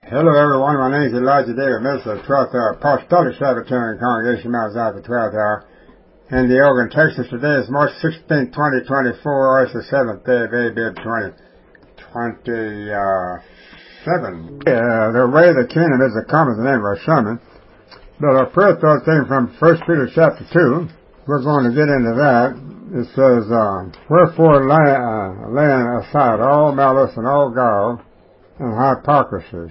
Hello everyone, my name is Elijah David, minister of the 12th Hour Apostolic Sabbatarian Congregation, Mount Zion, the 12th Hour, in the Oregon, Texas. Today is March 16, 2024, it's the 7th day of Abib 2027. The way of the kingdom is to come is the name of our sermon, but our prayer thought came from 1 Peter chapter 2. We're going to get into that. It says, wherefore laying aside all malice and all guile and hypocrisies,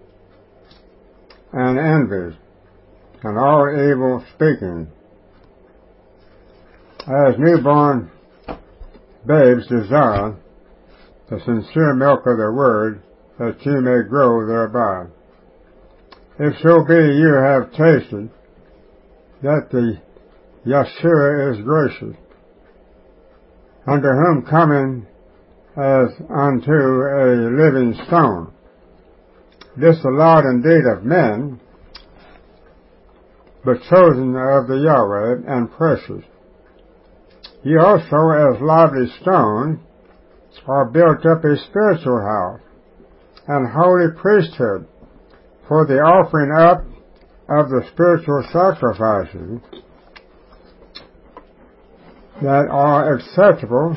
and envies, and all evil speaking, as newborn babes desire the sincere milk of the word, that ye may grow thereby. If so be you have tasted that the Yeshua is gracious, unto whom coming as unto a living stone, disallowed indeed of men, but chosen of the Yahweh, and precious. Ye also, as lively stones, are built up a spiritual house, and holy priesthood, for the offering up of the spiritual sacrifices that are acceptable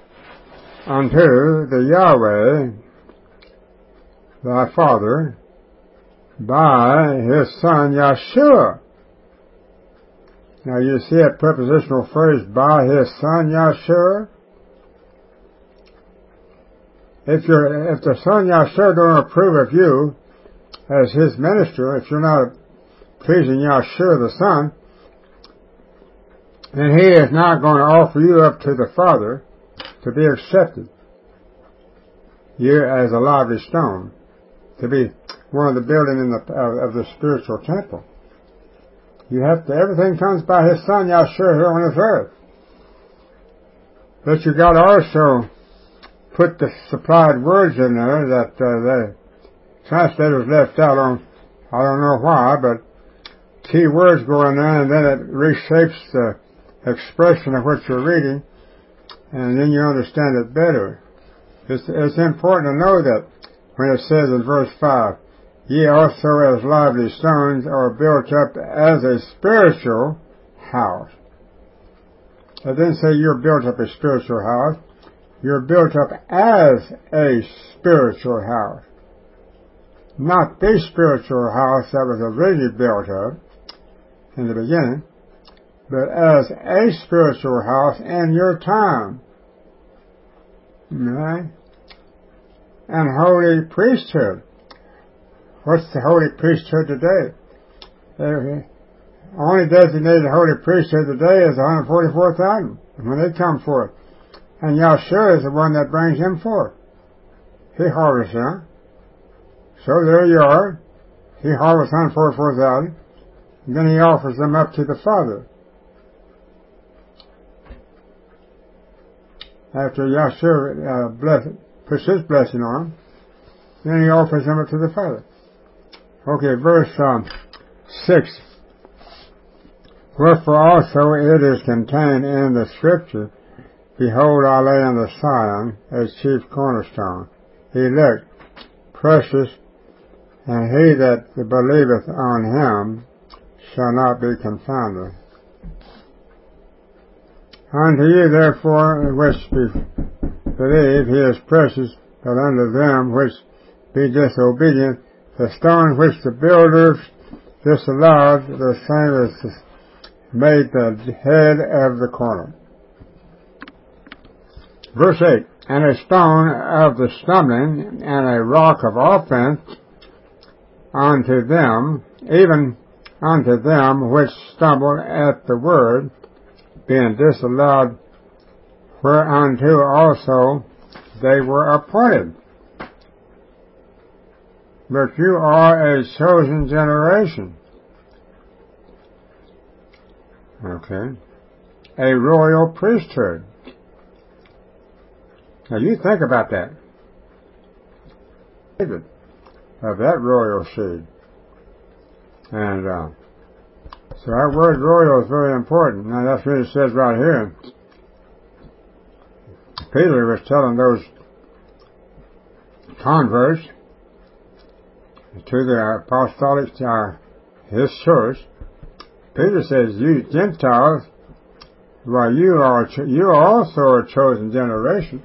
unto the Yahweh, thy Father, by His Son Yeshua. Now you see that prepositional phrase, by His Son Yeshua? If the Son Yeshua don't approve of you as His minister, if you're not pleasing Yeshua the Son, then He is not going to offer you up to the Father to be accepted. You as a lively stone, to be one of the building of the spiritual temple. You have to, everything comes by His Son Yeshua here on this earth. But you got to also put the supplied words in there that the translators left out on, I don't know why, but key words go in there, and then it reshapes the expression of what you're reading, and then you understand it better. It's important to know that when it says in verse 5, ye also as lively stones are built up as a spiritual house. It didn't say you're built up a spiritual house. You're built up as a spiritual house. Not the spiritual house that was originally built up in the beginning, but as a spiritual house in your time. Right? And holy priesthood. What's the holy priesthood today? The only designated holy priesthood today is 144,000 when they come forth. And Yahshua is the one that brings them forth. He harvests them. So there you are. He harvests 144,000. And then He offers them up to the Father. After Yahshua puts His blessing on them, then He offers them up to the Father. Okay, verse 6. Wherefore also it is contained in the Scripture, behold, I lay in the Sion as chief cornerstone, elect, precious, and he that believeth on Him shall not be confounded. Unto you therefore which believe He is precious, but unto them which be disobedient, the stone which the builders disallowed, the same is made the head of the corner. Verse 8, and a stone of the stumbling, and a rock of offense unto them, even unto them which stumble at the word, being disallowed, whereunto also they were appointed. But you are a chosen generation. Okay. A royal priesthood. Now you think about that. David, of that royal seed. And so that word royal is very important. Now that's what it says right here. Peter was telling those converts to the apostolic, his church. Peter says, you Gentiles, well, you are also a chosen generation.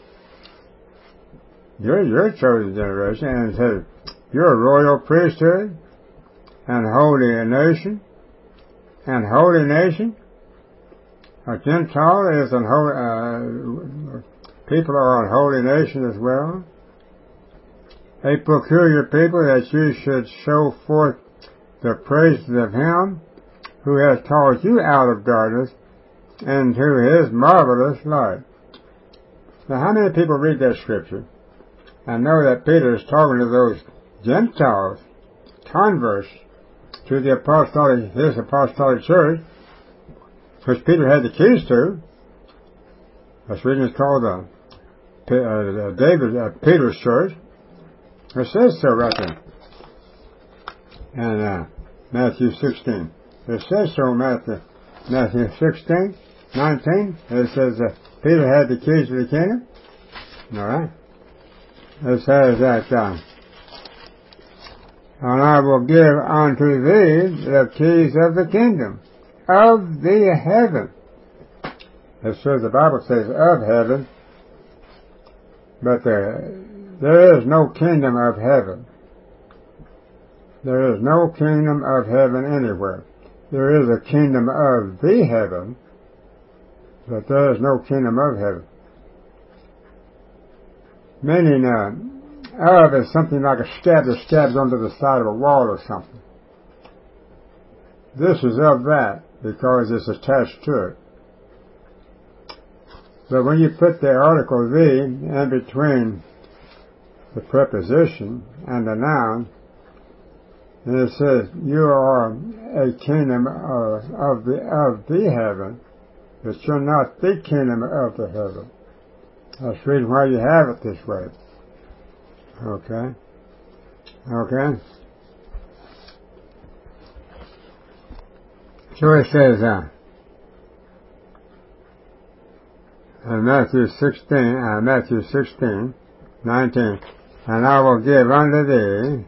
You're a chosen generation. And it says, you're a royal priesthood and holy nation. And holy nation. A Gentile is people are a holy nation as well. A peculiar people, that you should show forth the praises of Him who has called you out of darkness into His marvelous light. Now, how many people read that scripture and know that Peter is talking to those Gentiles, converts to the his apostolic church, which Peter had the keys to? That's reading is called Peter's church. It says so right there. And Matthew 16. It says so in Matthew 16, 19. It says Peter had the keys to the kingdom. All right. It says that, and I will give unto thee the keys of the kingdom of the heaven. It says, the Bible says of heaven, but there is no kingdom of heaven. There is no kingdom of heaven anywhere. There is a kingdom of the heaven, but there is no kingdom of heaven. Meaning, of is something like a scab that stabs onto the side of a wall or something. This is of that because it's attached to it. But when you put the article the in between the preposition and the noun, and it says you are a kingdom of the heaven, but you're not the kingdom of the heaven. That's the reason why you have it this way. Okay? Okay? So it says, in Matthew 16, 19, and I will give unto thee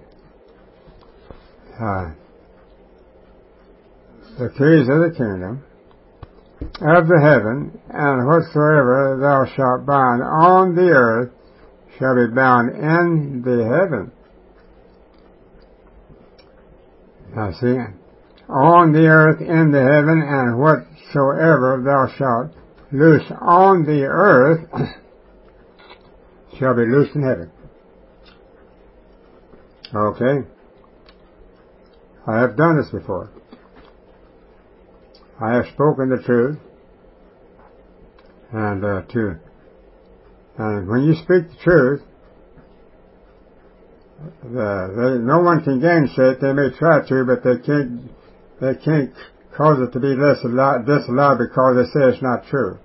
the keys of the kingdom of the heaven, and whatsoever thou shalt bind on the earth shall be bound in the heaven. Now see, on the earth, in the heaven, and whatsoever thou shalt loose on the earth shall be loosed in heaven. Okay? I have done this before. I have spoken the truth, and when you speak the truth, no one can gainsay it. They may try to, but they can't cause it to be disallowed because they say it's not true.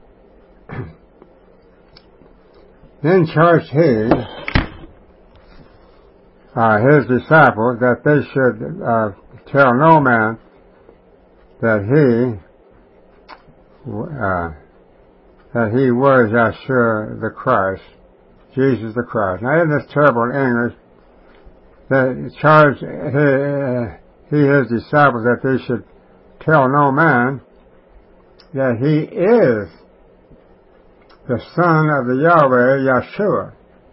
Then charged he his disciples that they should tell no man that he was Yeshua the Christ, Jesus the Christ. Now isn't this terrible in English? That charged his disciples that they should tell no man that he is the Son of the Yahweh, Yeshua.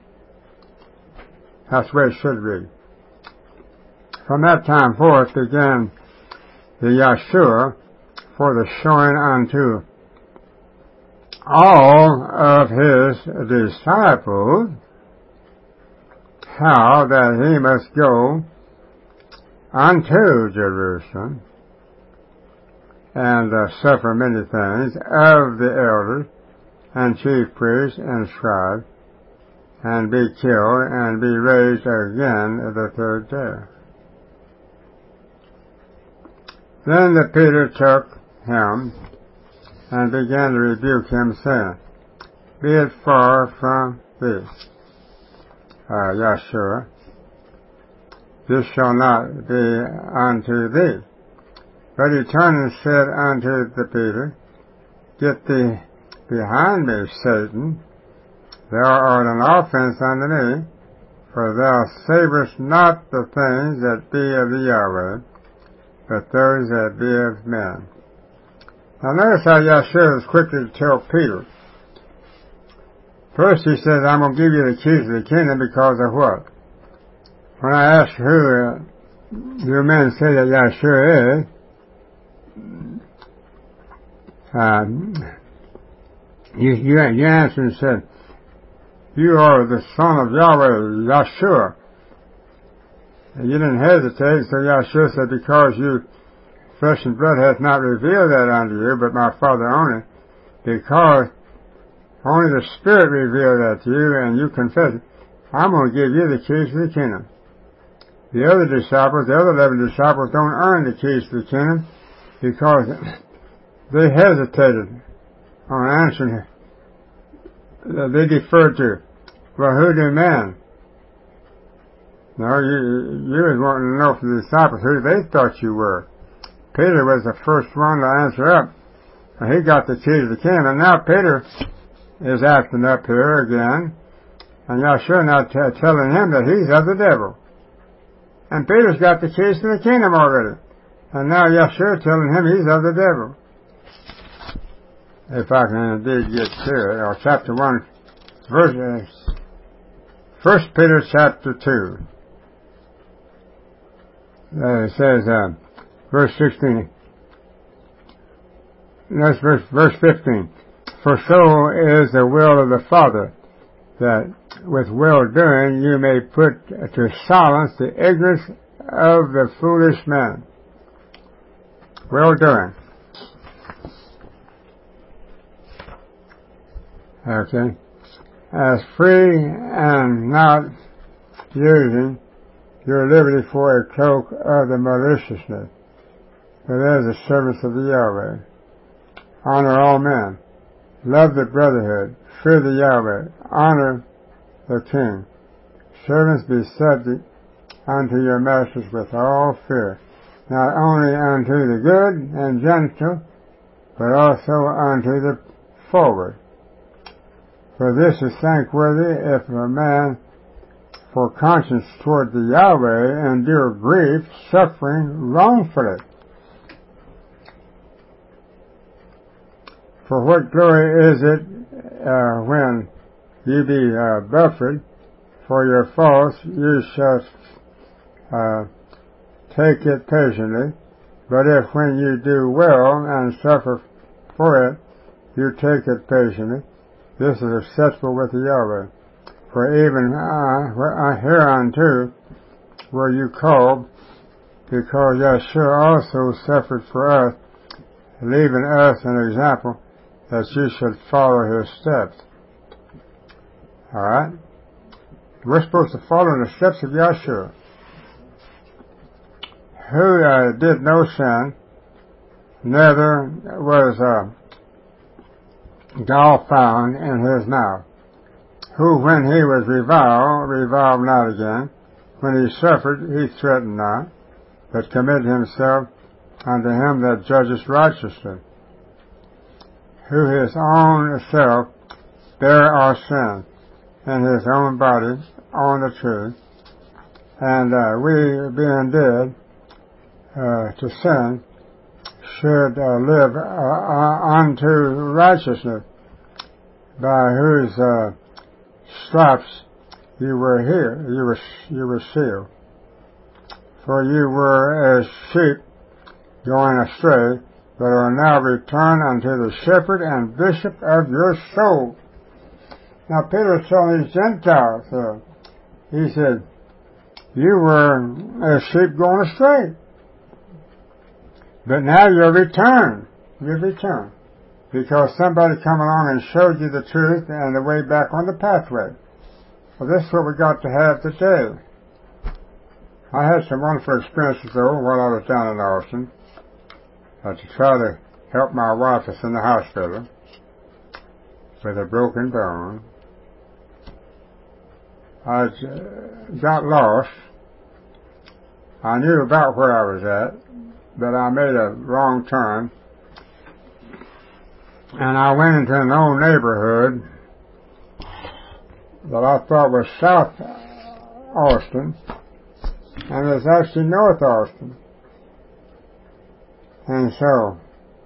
That's the way it should read. From that time forth began the Yeshua for the showing unto all of his disciples how that he must go unto Jerusalem and suffer many things of the elders and chief priests and scribes, and be killed and be raised again the third day. Then the Peter took him and began to rebuke him, saying, Be it far from thee, Yeshua, this shall not be unto thee. But he turned and said unto the Peter, Get thee behind me, Satan. Thou art an offense unto me, For thou savest not the things that be of the Yahweh, but those that be of men. Now notice how Yahshua is quickly to tell Peter. First he says, I'm going to give you the keys of the kingdom because of what? When I asked who your men say that Yahshua is, you answered and said, you are the son of Yahweh, Yahshua. And you didn't hesitate, so Yahshua said, because you, flesh and blood hath not revealed that unto you, but my Father only, because only the Spirit revealed that to you, and you confess it. I'm going to give you the keys to the kingdom. The other disciples, the other 11 disciples, don't earn the keys to the kingdom because they hesitated on answering. They deferred to, well, who do men? No, you was wanting to know from the disciples who they thought you were. Peter was the first one to answer up. And he got the keys to the kingdom, and now Peter is acting up here again, and Yahshua now telling him that he's of the devil. And Peter's got the keys to the kingdom already. And now Yahshua telling him he's of the devil. If I can indeed get to it, or chapter 1, verse, 1 Peter chapter 2. It says, verse 16. That's verse 15. For so is the will of the Father, that with well-doing you may put to silence the ignorance of the foolish man. Well-doing. Okay. As free and not using your liberty for a cloak of the maliciousness, but as the servants of the Yahweh. Honor all men. Love the brotherhood. Fear the Yahweh. Honor the king. Servants, be subject unto your masters with all fear, not only unto the good and gentle, but also unto the forward. For this is thankworthy if a man for conscience toward the Yahweh endure grief, suffering wrongfully. For what glory is it when ye be buffeted for your faults, you shall take it patiently. But if when you do well and suffer for it, you take it patiently, this is acceptable with the Yahweh. For even hereunto were you called, because Yahshua also suffered for us, leaving us an example that you should follow his steps. Alright? We're supposed to follow in the steps of Yahshua, who did no sin, neither was gall found in his mouth, who when he was reviled not again, when he suffered, he threatened not, but committed himself unto him that judges righteously, who his own self bare our sin in his own body on the tree, and we being dead to sin should live unto righteousness, by whose stripes you were healed. You were sealed. For you were as sheep going astray, but are now returned unto the shepherd and bishop of your soul. Now Peter is telling these Gentiles, he said, you were as sheep going astray, but now you're returned. You've returned. Because somebody come along and showed you the truth and the way back on the pathway. Well, this is what we got to have today. I had some wonderful experiences, though, while I was down in Austin, to try to help my wife that's in the hospital with a broken bone. I got lost. I knew about where I was at, but I made a wrong turn, and I went into an old neighborhood that I thought was south Austin, and it's actually North Austin. And so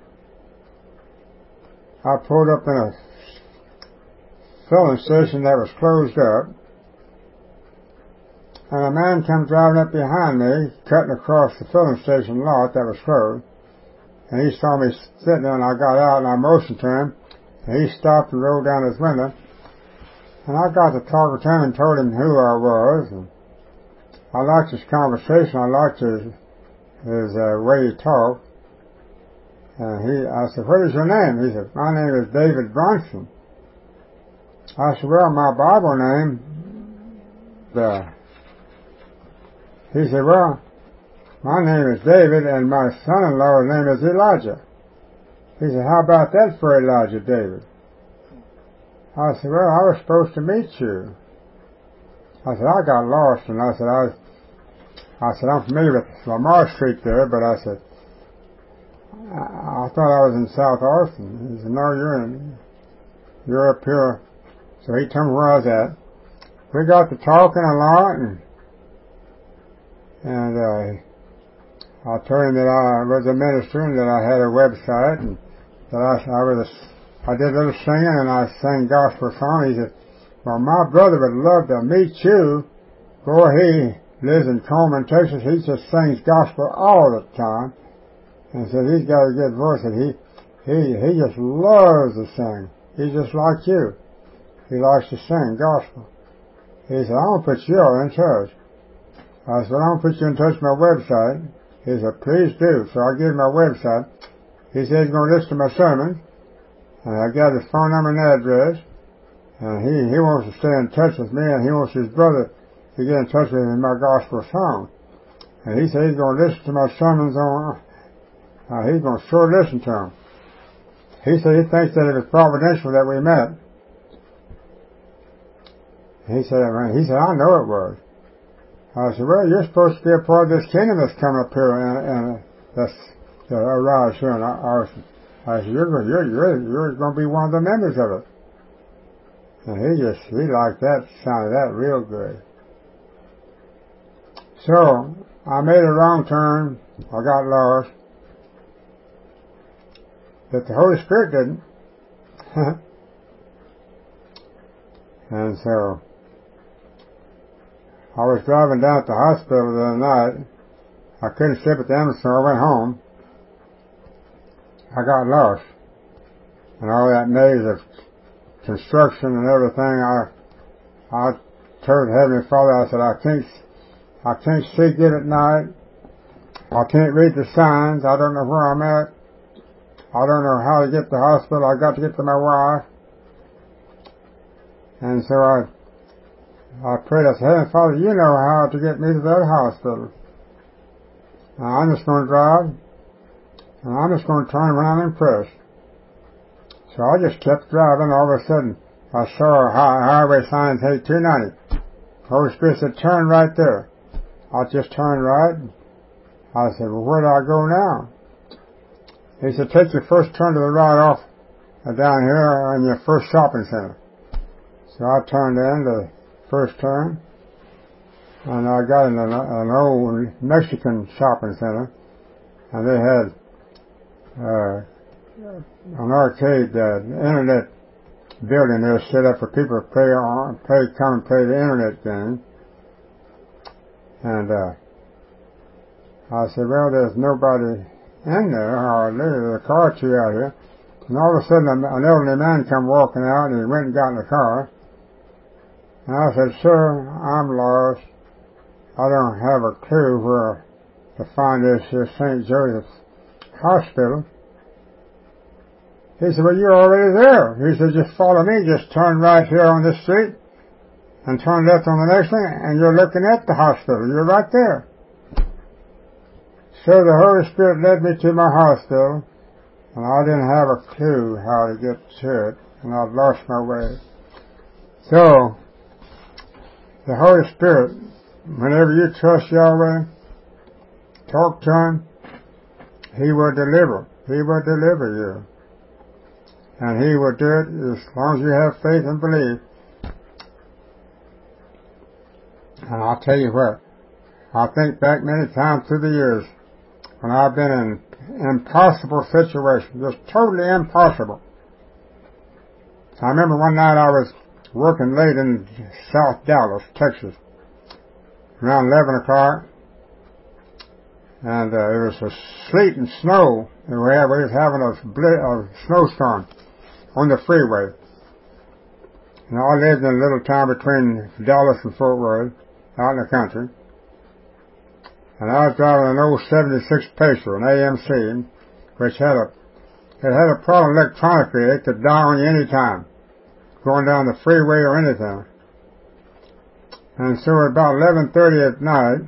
I pulled up in a filling station that was closed up, and a man came driving up behind me, cutting across the filling station lot that was closed, and he saw me sitting there, and I got out and I motioned to him, and he stopped and rolled down his window, and I got to talking to him and told him who I was, and I liked his conversation, I liked his way he talked, and I said, "What is your name?" He said, "My name is David Bronson." I said, "Well, my Bible name," he said, "Well, my name is David, and my son-in-law's name is Elijah." He said, "How about that for Elijah, David?" I said, "Well, I was supposed to meet you." I said, "I got lost," and I said, "I'm familiar with Lamar Street there," but I said, I thought I was in South Austin." He said, "No, you're up here." So he told me where I was at. We got to talking a lot, and I told him that I was a minister and that I had a website, and that I did a little singing, and I sang gospel songs. He said, "Well, my brother would love to meet you." Boy, he lives in Coleman, Texas. He just sings gospel all the time. And said he's got a good voice, and he just loves to sing. He's just like you. He likes to sing gospel. He said, "I'm going to put you all in touch." I said, "Well, I'm going to put you in touch with my website." He said, "Please do." So I gave him my website. He said he's going to listen to my sermons, and I got his phone number and address, and he wants to stay in touch with me, and he wants his brother to get in touch with him in my gospel song. And he said he's going to listen to my sermons he's going to sure listen to him. He said he thinks that it was providential that we met. He said, "I know it was." I said, "Well, you're supposed to be a part of this kingdom that's coming up here, and that's arise here in Austin." I said, "You're going to be one of the members of it." And he liked that, sounded that real good. So I made a wrong turn. I got lost. But the Holy Spirit didn't. And so I was driving down to the hospital the other night. I couldn't sleep at the ambulance, so I went home. I got lost. And all that maze of construction and everything, I told Heavenly Father, I said, I can't see good at night. I can't read the signs. I don't know where I'm at. I don't know how to get to the hospital. I got to get to my wife. And so I prayed. I said, "Heavenly Father, you know how to get me to that hospital. Now, I'm just going to drive, and I'm just going to turn when I'm impressed." So I just kept driving. All of a sudden, I saw a highway sign say 290. The Holy Spirit said, "Turn right there." I just turned right. I said, "Well, where do I go now?" He said, "Take your first turn to the right off down here in your first shopping center." So I turned in the first turn, and I got in an old Mexican shopping center, and they had an arcade, internet building there set up for people to come and play the internet game. And I said, "Well, there's nobody in there hardly. There's a car or two out here." And all of a sudden, an elderly man come walking out, and he went and got in the car. And I said, "Sir, I'm lost. I don't have a clue where to find this St. Joseph's Hospital." He said, "Well, you're already there." He said, "Just follow me. Just turn right here on this street and turn left on the next one, and you're looking at the hospital. You're right there." So the Holy Spirit led me to my hospital, and I didn't have a clue how to get to it, and I'd lost my way. So the Holy Spirit, whenever you trust Yahweh, talk to Him, He will deliver. He will deliver you. And He will do it as long as you have faith and belief. And I'll tell you what, I think back many times through the years when I've been in impossible situations, just totally impossible. I remember one night I was working late in South Dallas, Texas, around 11 o'clock, and it was a sleet and snow, and we was having a snowstorm on the freeway. And I lived in a little town between Dallas and Fort Worth, out in the country. And I was driving an old 76 Pacer, an AMC, which had a problem electronically. It could die on you any time, going down the freeway or anything. And so at about 11:30 at night,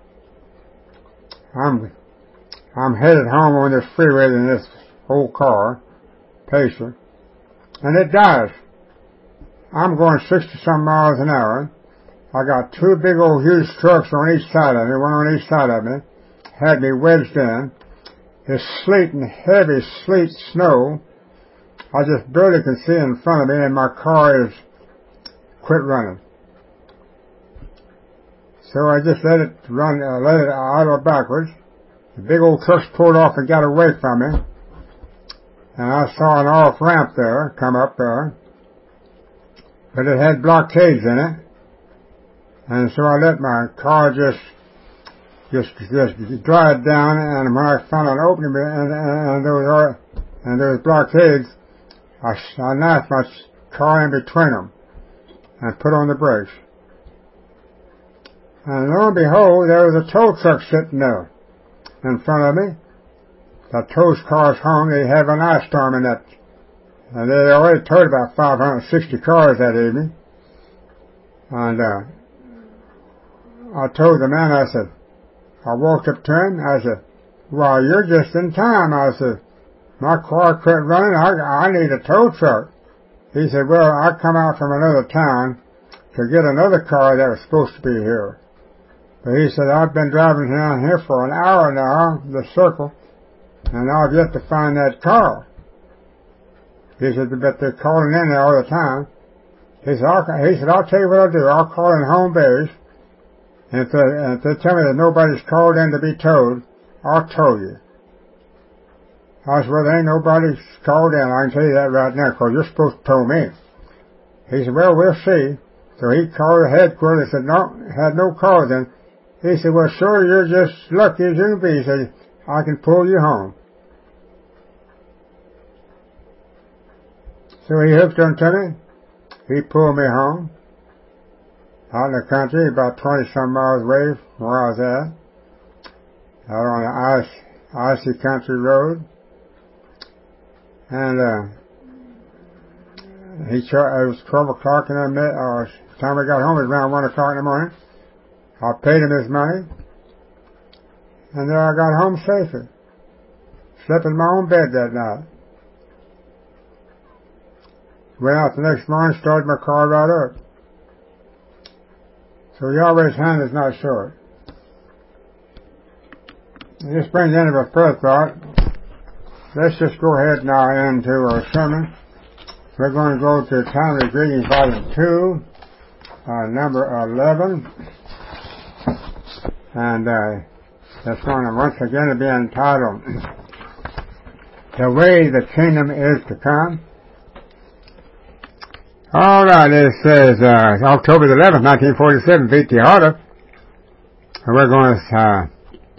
I'm headed home on this freeway in this old car, Pacer, and it dies. I'm going 60-some miles an hour. I got two big old huge trucks on each side of me, one on each side of me, had me wedged in. It's sleeting, heavy sleet, snow. I just barely can see in front of me, and my car is quit running. So I just let it idle backwards. The big old trucks pulled off and got away from me. And I saw an off ramp there, come up there. But it had blockades in it. And so I let my car just glide down, and when I found an opening and those blockades, I knifed my car in between them and put on the brakes. And lo and behold, there was a tow truck sitting there in front of me. The tow cars home, they have an ice storm in that. And they already towed about 560 cars that evening. And I told the man, I walked up to him, I said, well, you're just in time. I said, my car quit running, I need a tow truck. He said, well, I come out from another town to get another car that was supposed to be here. But he said, I've been driving down here for an hour now, the circle, and I've yet to find that car. He said, but they're calling in there all the time. He said, I'll tell you what I'll do. I'll call in home base, and if they tell me that nobody's called in to be towed, I'll tow you. I said, well, there ain't nobody's called in. I can tell you that right now, because you're supposed to tow me. He said, well, we'll see. So he called the headquarters and said, no, had no calls in. He said, well, sir, you're just lucky as you can be. He said, I can pull you home. So he hooked onto me. He pulled me home. Out in the country, about 20-some miles away from where I was at. Out on the icy country road. And it was 12 o'clock in the time I got home, it was around 1 o'clock in the morning. I paid him his money. And then I got home safely. Slept in my own bed that night. Went out the next morning, started my car right up. So Yahweh's hand is not short. And this brings into a prayer thought. Let's just go ahead now into our sermon. We're going to go to Timely Greetings, Volume 2, number 11. And that's going to once again be entitled, The Way the Kingdom is to Come. All right, it says October the 11th, 1947, V.T. Harder. And we're going to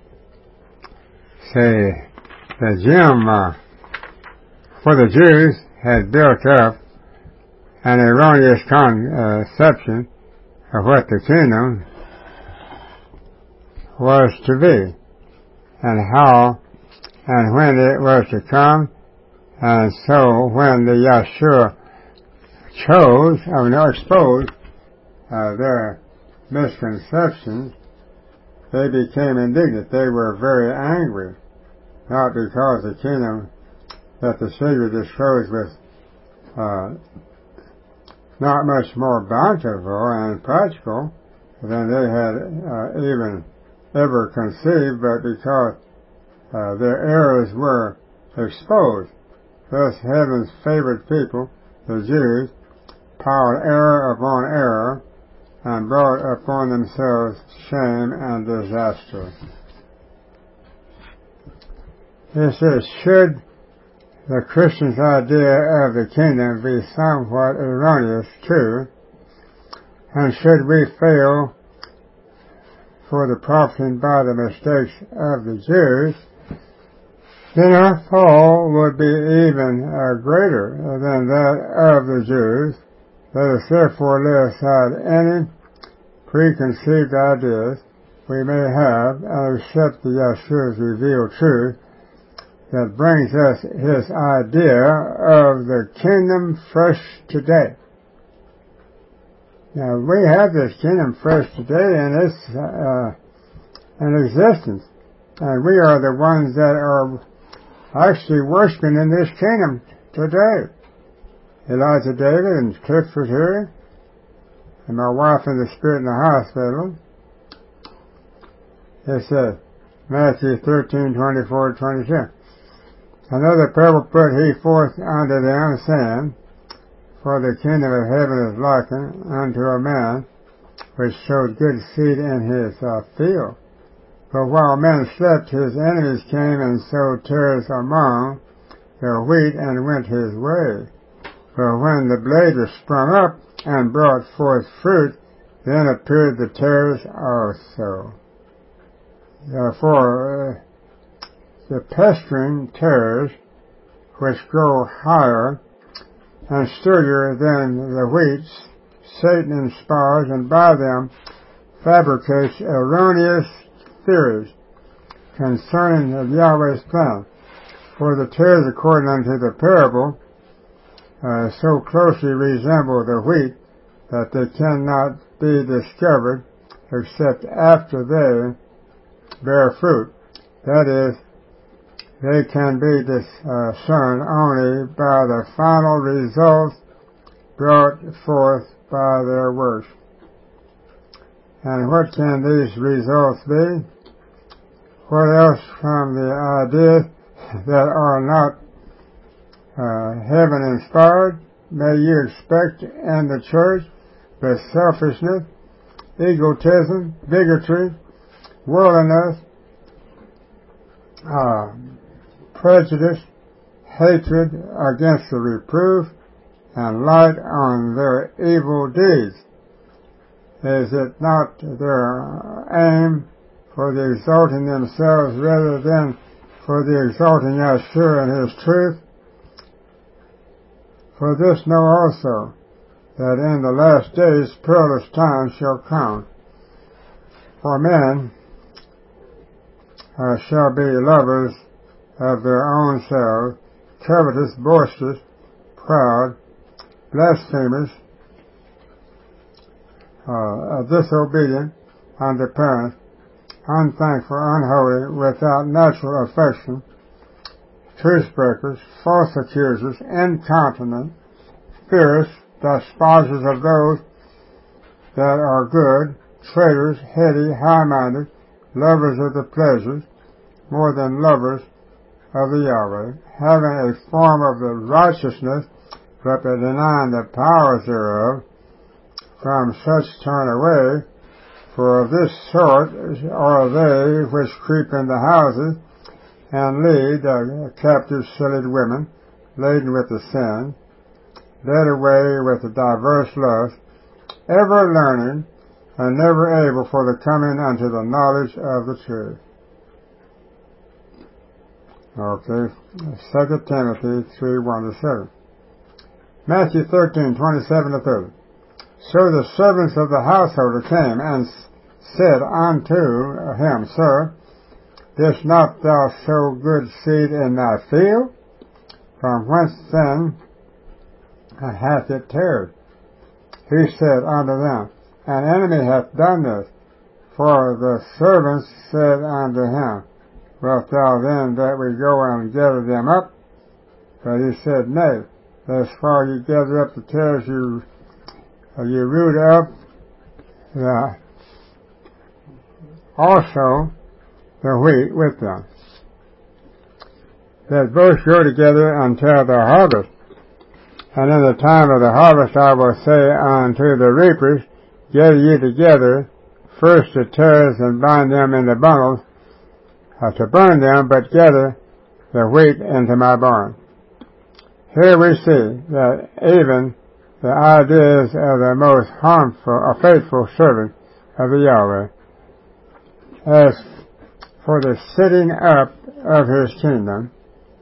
say that Jim, for the Jews, had built up an erroneous conception of what the kingdom was to be, and how and when it was to come. And so when the Yeshua exposed their misconceptions, they became indignant. They were very angry, not because the kingdom that the Savior disclosed was not much more bountiful and practical than they had even ever conceived, but because their errors were exposed. Thus heaven's favored people, the Jews, piled error upon error, and brought upon themselves shame and disaster. This is, should the Christian's idea of the kingdom be somewhat erroneous, true, and should we fail for the profiting by the mistakes of the Jews, then our fall would be even greater than that of the Jews. Let us therefore lay aside any preconceived ideas we may have and accept the Yeshua's revealed truth that brings us his idea of the kingdom fresh today. Now, we have this kingdom fresh today, and it's in existence. And we are the ones that are actually worshiping in this kingdom today. Elijah David and Cliff was here, and my wife in the spirit in the hospital. It says, Matthew 13:24-26. Another parable put he forth unto them, saying, for the kingdom of heaven is likened unto a man which sowed good seed in his field. But while men slept, his enemies came and sowed tares among the wheat and went his way. But when the blade was sprung up and brought forth fruit, then appeared the tares also. Therefore, the pestering tares, which grow higher and sturdier than the wheat, Satan inspires and by them fabricates erroneous theories concerning of Yahweh's plan. For the tares, according unto the parable, so closely resemble the wheat that they cannot be discovered except after they bear fruit. That is, they can be discerned only by the final results brought forth by their works. And what can these results be? What else from the ideas that are not heaven inspired may you expect in the church but selfishness, egotism, bigotry, worldliness, prejudice, hatred against the reproof, and light on their evil deeds. Is it not their aim for the exalting themselves rather than for the exalting Yeshua and his truth? For this know also, that in the last days perilous times shall come. For men shall be lovers of their own selves, covetous, boisterous, proud, blasphemers, disobedient unto parents, unthankful, unholy, without natural affection, truce breakers, false accusers, incontinent, fierce, despisers of those that are good, traitors, heady, high-minded, lovers of the pleasures, more than lovers of the Yahweh, having a form of the righteousness, but denying the powers thereof. From such turn away, for of this sort are they which creep into houses, and lead captive silly women, laden with the sin, led away with the diverse lusts, ever learning, and never able for the coming unto the knowledge of the truth. Okay, 2 Timothy 3:1-7. Matthew 13:27-30. So the servants of the householder came and said unto him, Sir, didst not thou sow good seed in thy field? From whence then hath it tared? He said unto them, An enemy hath done this. For the servants said unto him, Wilt thou then that we go and gather them up? But he said, Nay, as far you gather up the tares, you root up also the wheat with them, that both grow together until the harvest. And in the time of the harvest I will say unto the reapers, gather ye together, first the tares and bind them in the bundles, to burn them, but gather the wheat into my barn. Here we see that even the ideas of the most harmful or faithful servant of the Yahweh, as for the sitting up of his kingdom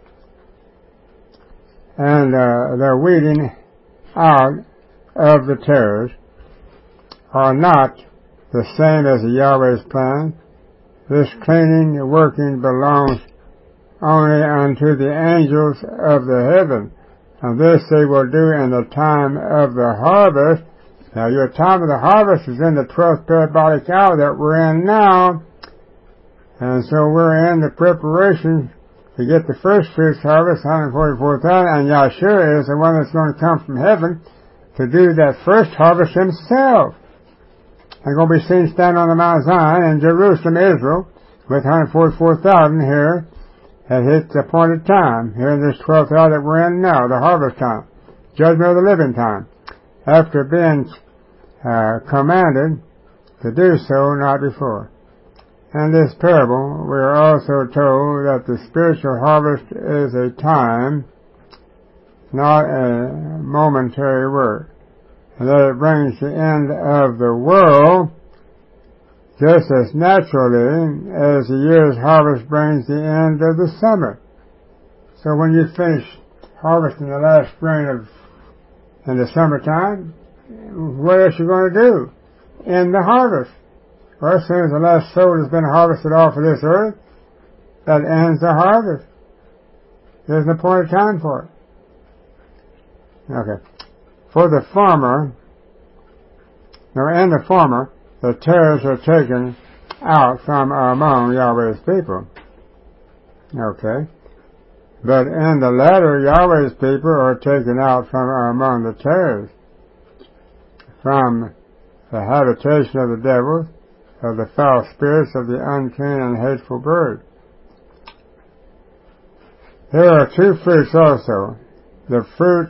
and the weeding out of the tares, are not the same as the Yahweh's plan. This cleaning working belongs only unto the angels of the heaven, and this they will do in the time of the harvest. Now, your time of the harvest is in the 12th parabolic hour that we're in now, and so we're in the preparation to get the first fruits harvest, 144,000, and Yahshua is the one that's going to come from heaven to do that first harvest himself. I'm going to be seen standing on the Mount Zion in Jerusalem, Israel, with 144,000 here at his appointed time, here in this 12th hour that we're in now, the harvest time, judgment of the living time, after being commanded to do so, not before. In this parable, we are also told that the spiritual harvest is a time, not a momentary work, and that it brings the end of the world just as naturally as the year's harvest brings the end of the summer. So when you finish harvesting the last grain in the summertime, what else are you going to do in the harvest? Well, as soon as the last soul has been harvested off of this earth, that ends the harvest. There's an appointed time for it. Okay. For the farmer, in the former, the tares are taken out from among Yahweh's people. Okay. But in the latter, Yahweh's people are taken out from among the tares, from the habitation of the devils, of the foul spirits, of the unclean and hateful bird. There are two fruits also. The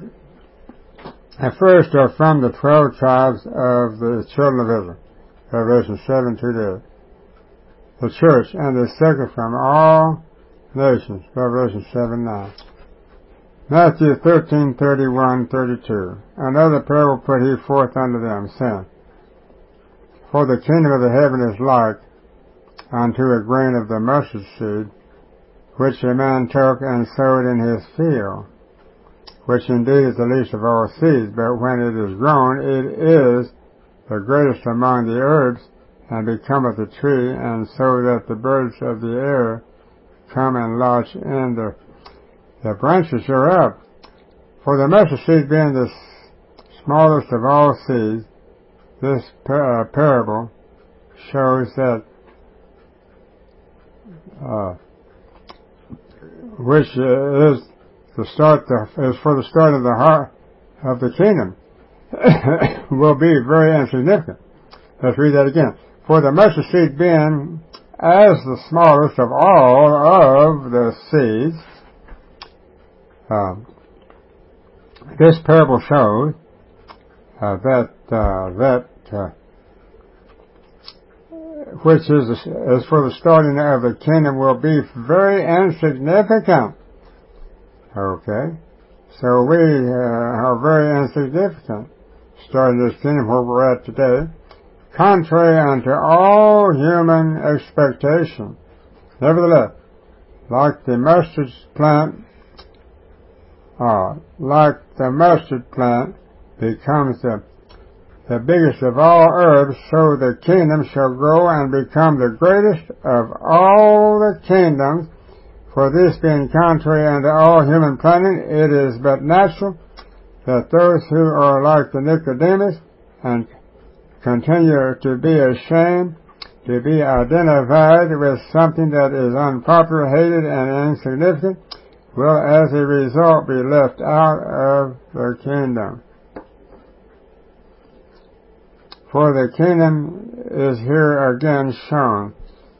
first are from the 12 tribes of the children of Israel, Revelation 7:2-8. The church, and the second from all nations, Revelation 7:9. Matthew 13:31-32. Another parable put he forth unto them, saying, For the kingdom of the heaven is like unto a grain of the mustard seed, which a man took and sowed in his field, which indeed is the least of all seeds, but when it is grown, it is the greatest among the herbs, and becometh a tree, and so that the birds of the air come and lodge in the branches thereof. For the mustard seed being the smallest of all seeds, this parable shows that which is for the start of the kingdom will be very insignificant. Let's read that again. For the mustard seed being as the smallest of all of the seeds, this parable shows that which is for the starting of the kingdom will be very insignificant. Okay, so we are very insignificant starting this kingdom where we're at today, contrary unto all human expectation. Nevertheless, like the mustard plant becomes the biggest of all herbs, so the kingdom shall grow and become the greatest of all the kingdoms. For this being contrary unto all human planning, it is but natural that those who are like the Nicodemus and continue to be ashamed to be identified with something that is unpopular, hated, and insignificant, will as a result be left out of the kingdom. For the kingdom is here again shown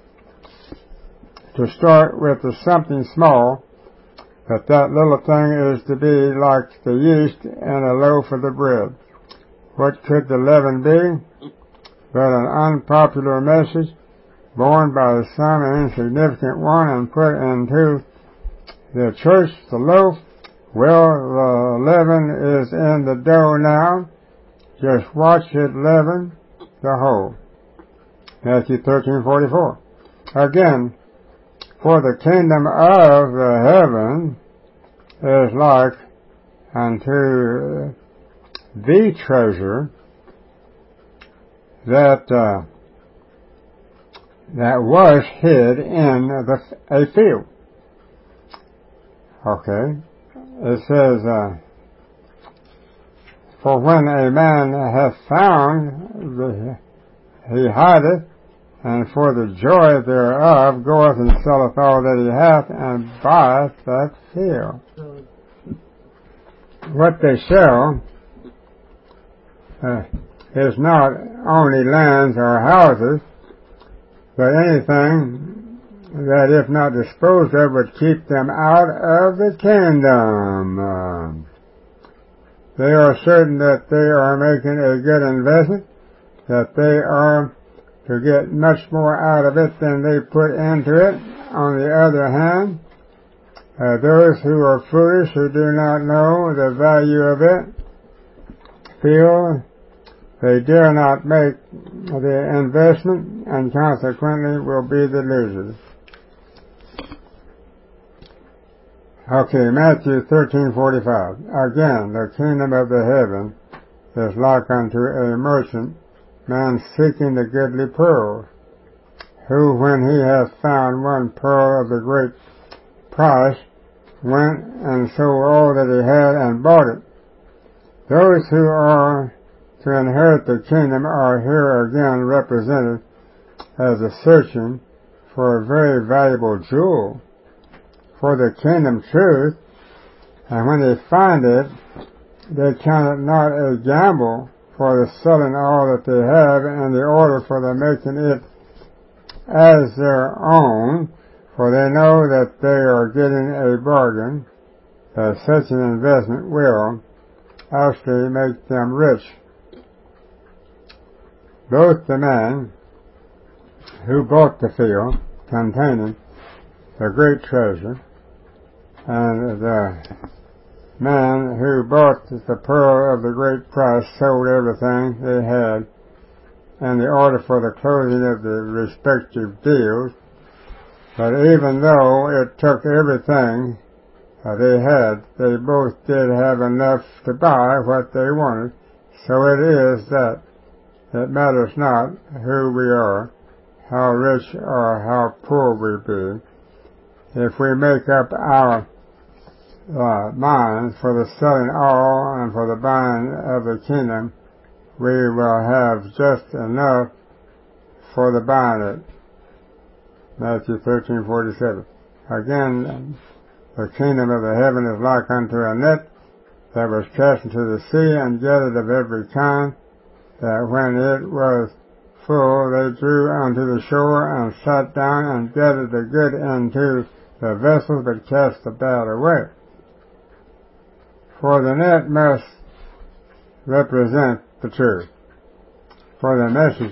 to start with the something small, but that little thing is to be like the yeast in a loaf of the bread. What could the leaven be? but an unpopular message borne by some insignificant one and put into the church, the loaf. Well, the leaven is in the dough now. Just watch it leaven the whole. Matthew 13:44. Again, for the kingdom of the heaven is like unto the treasure that was hid in a field. Okay. It says, for when a man hath found, he hideth, and for the joy thereof goeth and selleth all that he hath, and buyeth that field. What they sell is not only lands or houses, but anything that, if not disposed of, would keep them out of the kingdom. They are certain that they are making a good investment, that they are to get much more out of it than they put into it. On the other hand, those who are foolish, who do not know the value of it, feel they dare not make the investment and consequently will be the losers. Okay, Matthew 13:45. Again, the kingdom of the heaven is like unto a merchant man seeking the goodly pearl, who, when he hath found one pearl of the great price, went and sold all that he had and bought it. Those who are to inherit the kingdom are here again represented as a searching for a very valuable jewel, for the kingdom truth, and when they find it, they count it not a gamble for the selling all that they have in the order for the making it as their own, for they know that they are getting a bargain, that such an investment will actually make them rich. Both the man who bought the field containing the great treasure and the man who bought the pearl of the great price sold everything they had in the order for the closing of the respective deals. But even though it took everything they had, they both did have enough to buy what they wanted. So it is that it matters not who we are, how rich or how poor we be. If we make up our minds for the selling all and for the buying of the kingdom, we will have just enough for the buying it. Matthew 13:47. Again, the kingdom of the heaven is like unto a net that was cast into the sea and gathered of every kind, that when it was full they drew unto the shore and sat down and gathered the good into the vessels, but cast the bad away. For the net must represent the truth. For the message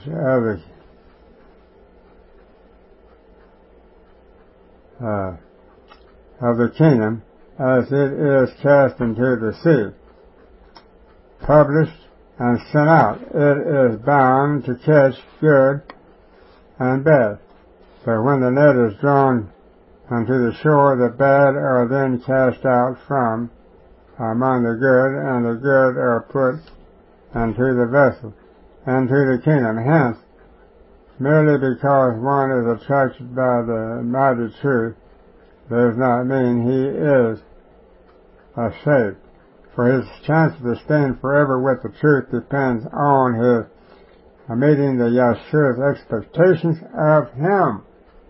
of the kingdom, as it is cast into the sea, published and sent out, it is bound to catch good and bad. But when the net is drawn unto the shore, the bad are then cast out from among the good, and the good are put into the vessel, into the kingdom. Hence, merely because one is attracted by the mighty truth does not mean he is saved. For his chances of staying forever with the truth depends on his meeting the Yeshua's expectations of him.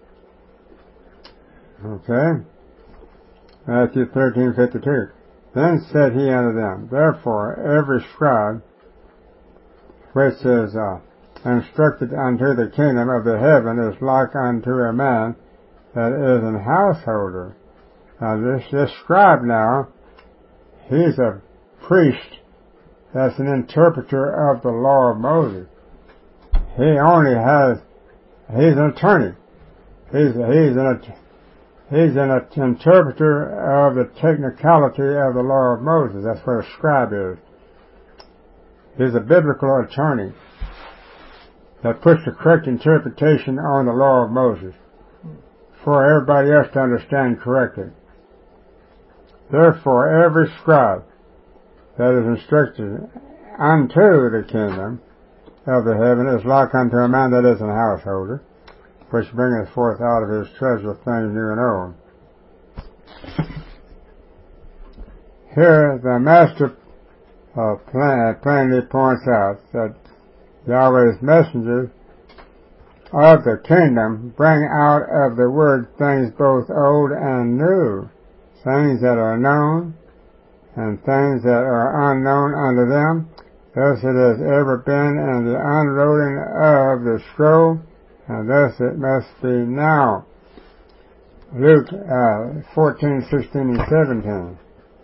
Okay? Matthew 13:52. Then said he unto them, therefore every scribe which is instructed unto the kingdom of the heaven is like unto a man that is an householder. Now this scribe now, he's a priest. That's an interpreter of the law of Moses. he's an attorney. He's an interpreter of the technicality of the law of Moses. That's what a scribe is. He's a biblical attorney that puts the correct interpretation on the law of Moses for everybody else to understand correctly. Therefore, every scribe that is instructed unto the kingdom of the heaven is like unto a man that is an householder, which bringeth forth out of his treasure things new and old. Here the master plainly points out that Yahweh's messengers of the kingdom bring out of the word things both old and new, things that are known and things that are unknown unto them. Thus it has ever been in the unrolling of the scroll, and thus it must be now. Luke 14:16 and 17.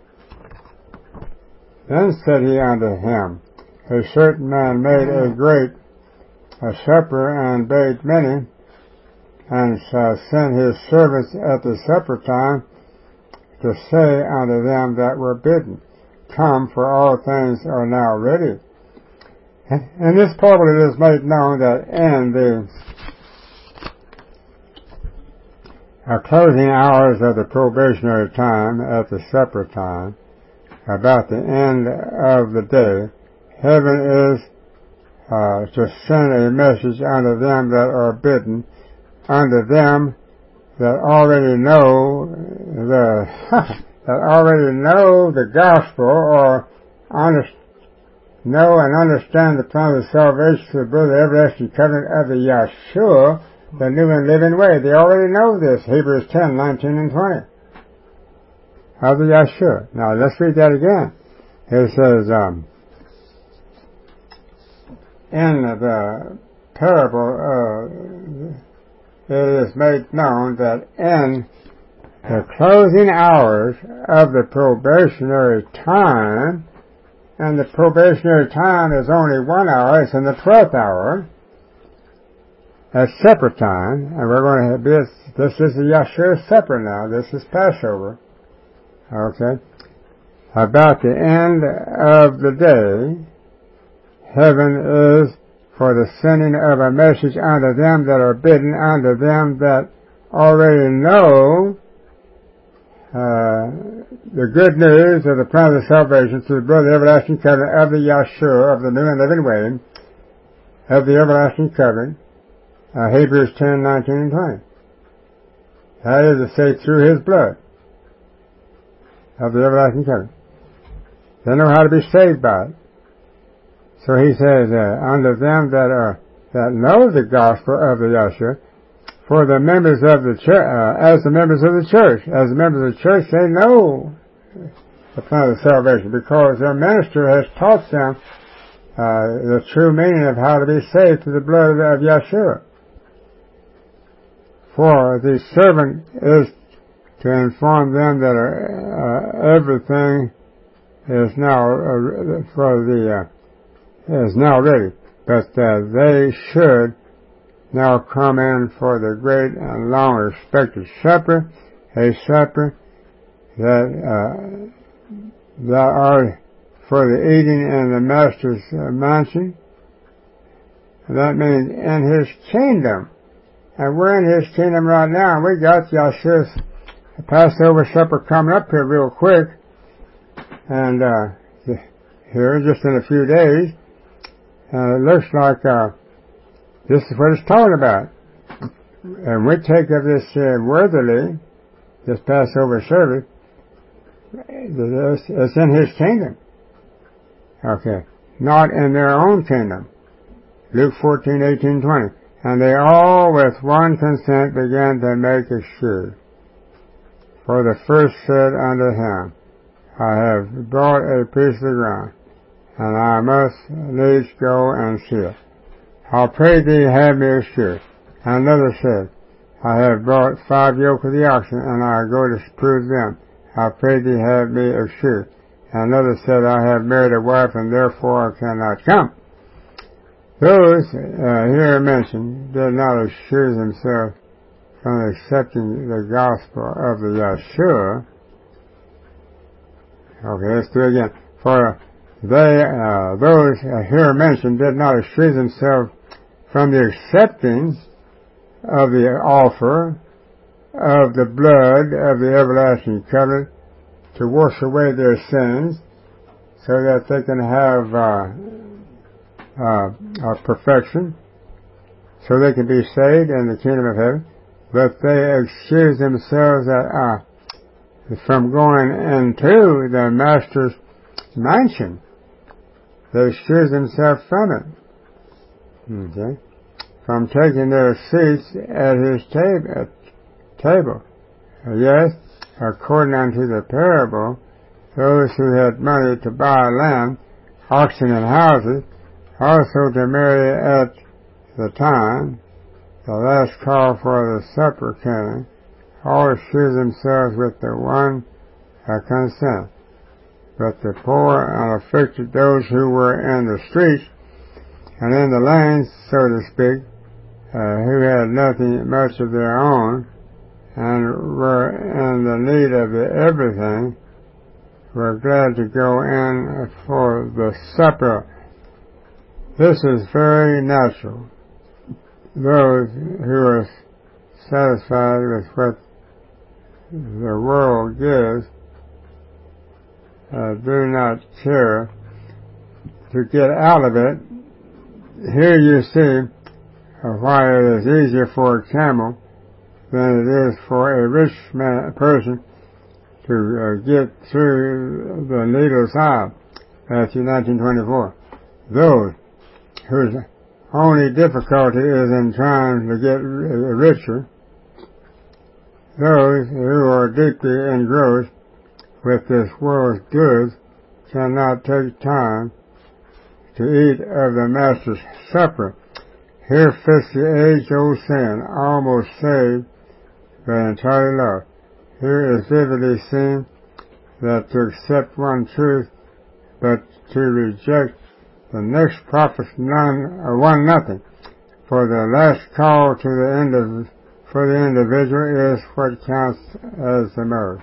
Then said he unto him, a certain man made a great supper, and bade many, and sent his servants at the supper time to say unto them that were bidden, Come, for all things are now ready. And this part it is made known that in the closing hours of the probationary time, at the supper time, about the end of the day, heaven is to send a message unto them that are bidden, unto them that already know the gospel, or know and understand the plan of salvation through the everlasting covenant of the Yeshua, the new and living way. They already know this. Hebrews 10:19 and 20. Of the Yeshua. Now let's read that again. It says, in the parable, it is made known that in the closing hours of the probationary time, and the probationary time is only 1 hour, it's in the 12th hour, at supper time, and we're going to have this is the Yeshua supper now, this is Passover, okay, about the end of the day, heaven is for the sending of a message unto them that are bidden, unto them that already know the good news of the plan of salvation through the blood of the everlasting covenant of the Yeshua, of the new and living way, of the everlasting covenant, Hebrews 10:19 and 20. That is to say, through his blood, of the everlasting covenant. They know how to be saved by it. So he says, unto them that know the gospel of the Yeshua, for the members of the church, as the members of the church, they know the plan of salvation, because their minister has taught them the true meaning of how to be saved through the blood of Yeshua. For the servant is to inform them that everything is now is now ready, but they should now come in for the great and long expected supper, a supper that are for the eating in the Master's mansion. And that means in his kingdom. And we're in his kingdom right now, and we got Yeshua's Passover supper coming up here real quick, and here just in a few days. It looks like this is what it's talking about. And we take of this worthily, this Passover service, it's in his kingdom. Okay. Not in their own kingdom. Luke 14:18-20. And they all with one consent began to make a shew. For the first said unto him, I have bought a piece of the ground, and I must needs go and see it. I'll pray thee have me a shear. And another said, I have brought 5 yoke of the oxen, and I go to prove them. I'll pray thee have me a shear. And another said, I have married a wife, and therefore I cannot come. Those here mentioned did not excuse themselves from accepting the gospel of the Yeshua. Okay, let's do it again. For those here mentioned did not excuse themselves from the accepting of the offer of the blood of the everlasting covenant to wash away their sins so that they can have perfection, so they can be saved in the kingdom of heaven. But they excuse themselves from going into the Master's mansion. They excuse themselves from it. Okay? From taking their seats at his table. Yes, according unto the parable, those who had money to buy land, oxen and houses, also to marry at the time, the last call for the supper came, all excuse themselves with the one consent. But the poor and afflicted, those who were in the streets and in the lanes, so to speak, who had nothing much of their own and were in the need of everything, were glad to go in for the supper. This is very natural. Those who are satisfied with what the world gives do not care to get out of it. Here you see why it is easier for a camel than it is for a rich person to get through the needle's eye. Matthew 19:24. Those whose only difficulty is in trying to get richer, those who are deeply engrossed with this world's goods, cannot take time to eat of the Master's supper. Here fits the age-old sin, almost saved but entirely lost. Here is vividly seen that to accept one truth, but to reject the next profits one nothing. For the last call to for the individual is what counts as the most.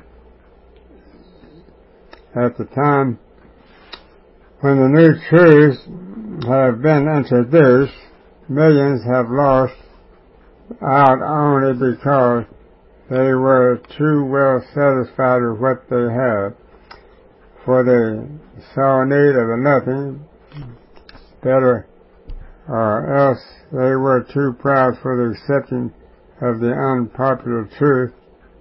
At the time when the new truths have been introduced, millions have lost out only because they were too well satisfied with what they had, for they saw need of nothing better, or else they were too proud for the accepting of the unpopular truth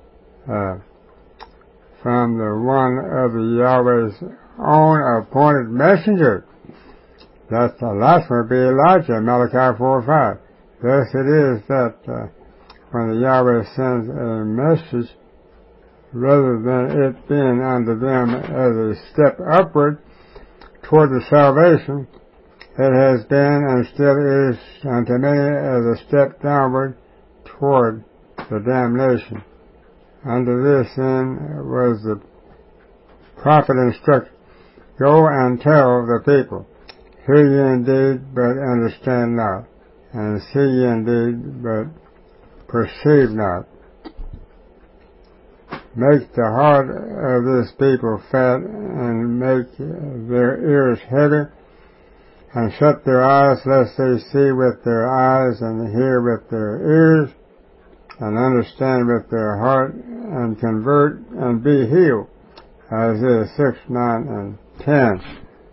from the one of the Yahweh's own appointed messenger. That's the last one would be Elijah, Malachi 4:5. Thus it is that when the Yahweh sends a message, rather than it being unto them as a step upward toward the salvation, it has been and still is unto many as a step downward toward the damnation. Unto this then was the prophet instructed, go and tell the people, hear ye indeed, but understand not, and see ye indeed, but perceive not. Make the heart of this people fat, and make their ears heavy, and shut their eyes, lest they see with their eyes, and hear with their ears, and understand with their heart, and convert, and be healed. Isaiah 6, 9, and 10.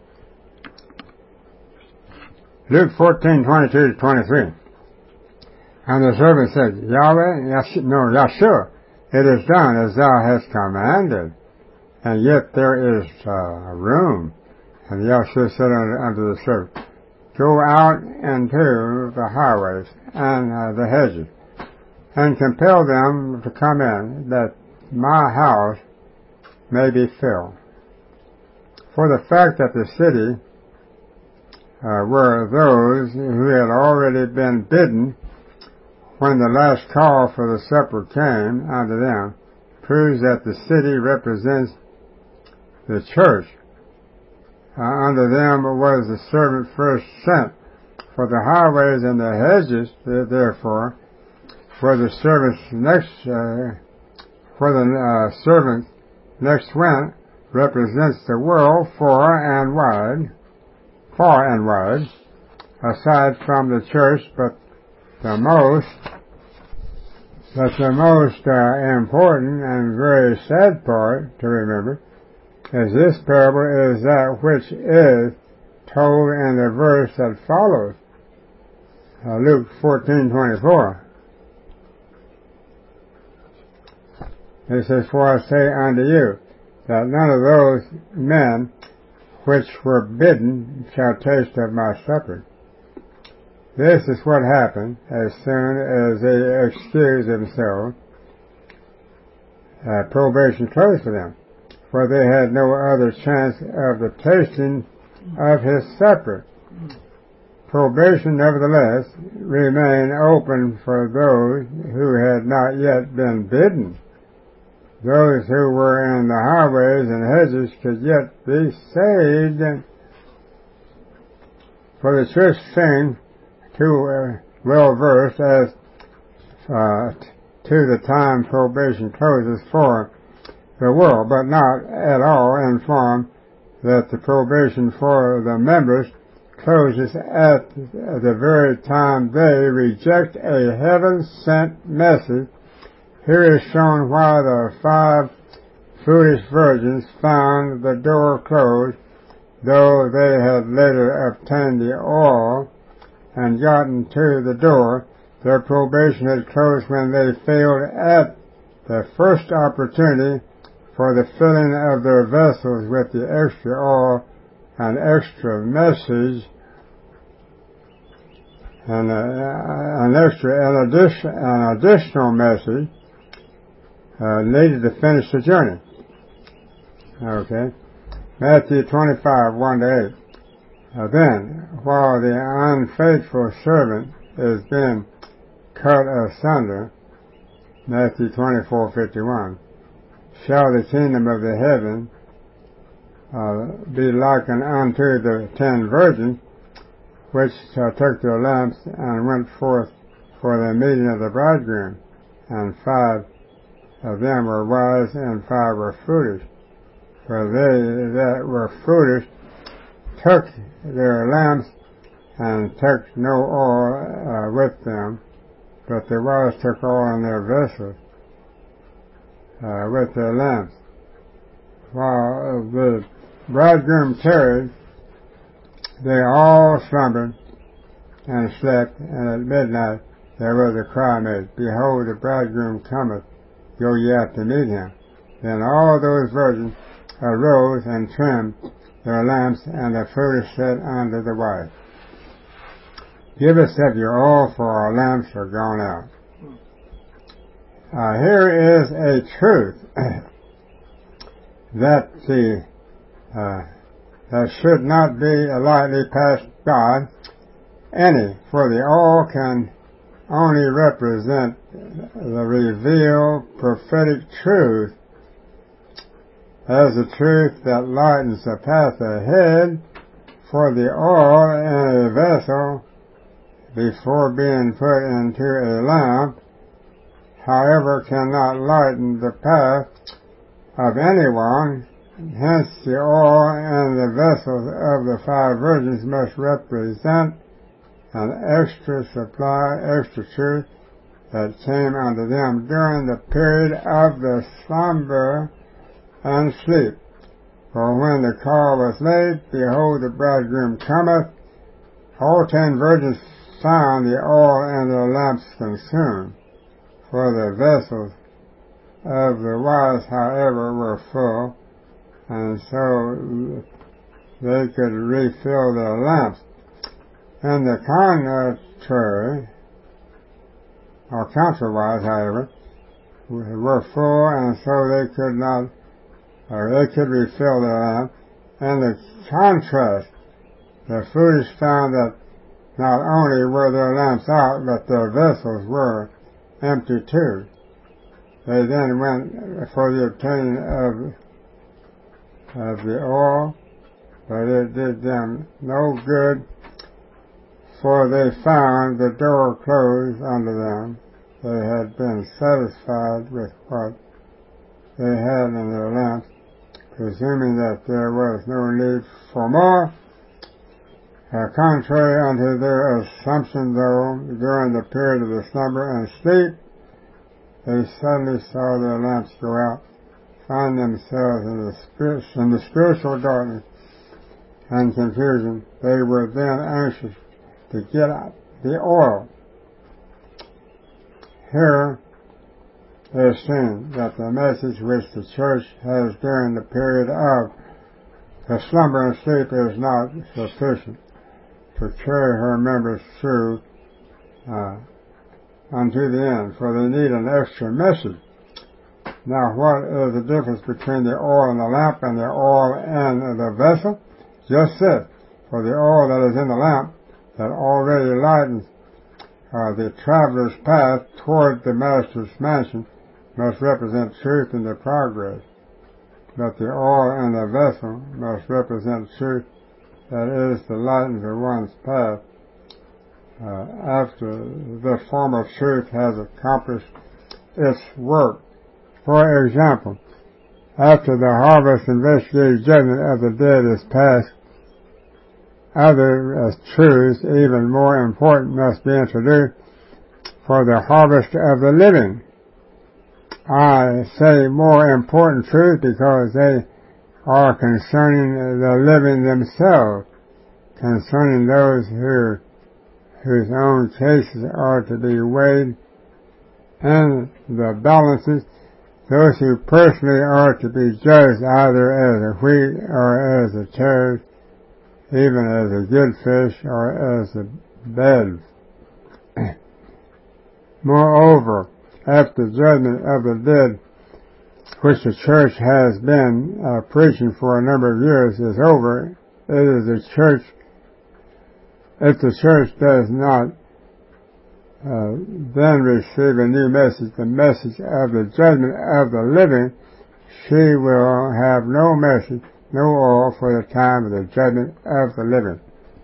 Luke 14:22-23. And the servant said, Yeshua, it is done as thou hast commanded, and yet there is room. And Yeshua said unto the servant, go out into the highways and the hedges, and compel them to come in, that my house may be filled. For the fact that the city were those who had already been bidden when the last call for the supper came unto them, proves that the city represents the church. Unto them was the servant first sent, For the highways and the hedges, therefore, where the servants next went, represents the world far and wide, aside from the church, but the most important and very sad part to remember is this parable is that which is told in the verse that follows, Luke 14:24. It says, "For I say unto you, that none of those men which were bidden shall taste of my supper." This is what happened as soon as they excused themselves. Probation closed for them, for they had no other chance of the tasting of his supper. Probation, nevertheless, remained open for those who had not yet been bidden. Those who were in the highways and hedges could yet be saved. For the church seemed too well versed as to the time probation closes for the world, but not at all informed that the probation for the members closes at the very time they reject a heaven-sent message. Here is shown why the 5 foolish virgins found the door closed, though they had later obtained the oil and gotten to the door. Their probation had closed when they failed at the first opportunity for the filling of their vessels with the extra oil and extra message, and an additional message needed to finish the journey. Okay, Matthew 25:1-8. Then, while the unfaithful servant is being cut asunder, Matthew 24:51, shall the kingdom of the heaven be likened unto the 10 virgins, which took their lamps and went forth for the meeting of the bridegroom, and 5 of them were wise and 5 were foolish. For they that were foolish took their lamps and took no oil with them, but the wise took oil in their vessels with their lamps. While the bridegroom tarried, they all slumbered and slept, and at midnight there was a cry made, "Behold, the bridegroom cometh, go ye out to meet him." Then all those virgins arose and trimmed their lamps, and the foolish said unto the wise, "Give us of your oil, for our lamps are gone out." Here is a truth that should not be lightly passed by any, for the oil can only represent the revealed prophetic truth as the truth that lightens the path ahead, for the oil in a vessel before being put into a lamp, however, cannot lighten the path of anyone. Hence the oil in the vessels of the 5 virgins must represent an extra supply, extra truth that came unto them during the period of the slumber and sleep. For when the call was made, behold, the bridegroom cometh, all 10 virgins found the oil and their lamps consumed. For the vessels of the wise, however, were full, and so they could refill their lamps. And the contrary, or contrariwise, however, were full, and so they could not, or they could refill their lamp. And the contrast, the foolish found that not only were their lamps out, but their vessels were empty too. They then went for the obtaining of the oil, but it did them no good, For they found the door closed unto them. They had been satisfied with what they had in their lamps, presuming that there was no need for more. Contrary unto their assumption, though, during the period of the slumber and sleep, they suddenly saw their lamps go out, find themselves in the spiritual darkness and confusion. They were then anxious to get out the oil. Here is seen that the message which the church has during the period of the slumber and sleep is not sufficient to carry her members through unto the end, for they need an extra message. Now, what is the difference between the oil in the lamp and the oil in the vessel? Just this: for the oil that is in the lamp that already lightens the traveler's path toward the Master's mansion must represent truth in the progress, but the oil in the vessel must represent truth that is to lighten the one's path after the form of truth has accomplished its work. For example, after the harvest investigative judgment of the dead is passed, other truths, even more important, must be introduced for the harvest of the living. I say more important truths because they are concerning the living themselves, concerning those whose own cases are to be weighed in the balances, those who personally are to be judged either as a wheat or as a tare, even as a good fish or as a bad. Moreover, after the judgment of the dead, which the church has been preaching for a number of years, is over, it is the church. If the church does not then receive a new message, the message of the judgment of the living, she will have no message, no oil for the time of the judgment of the living.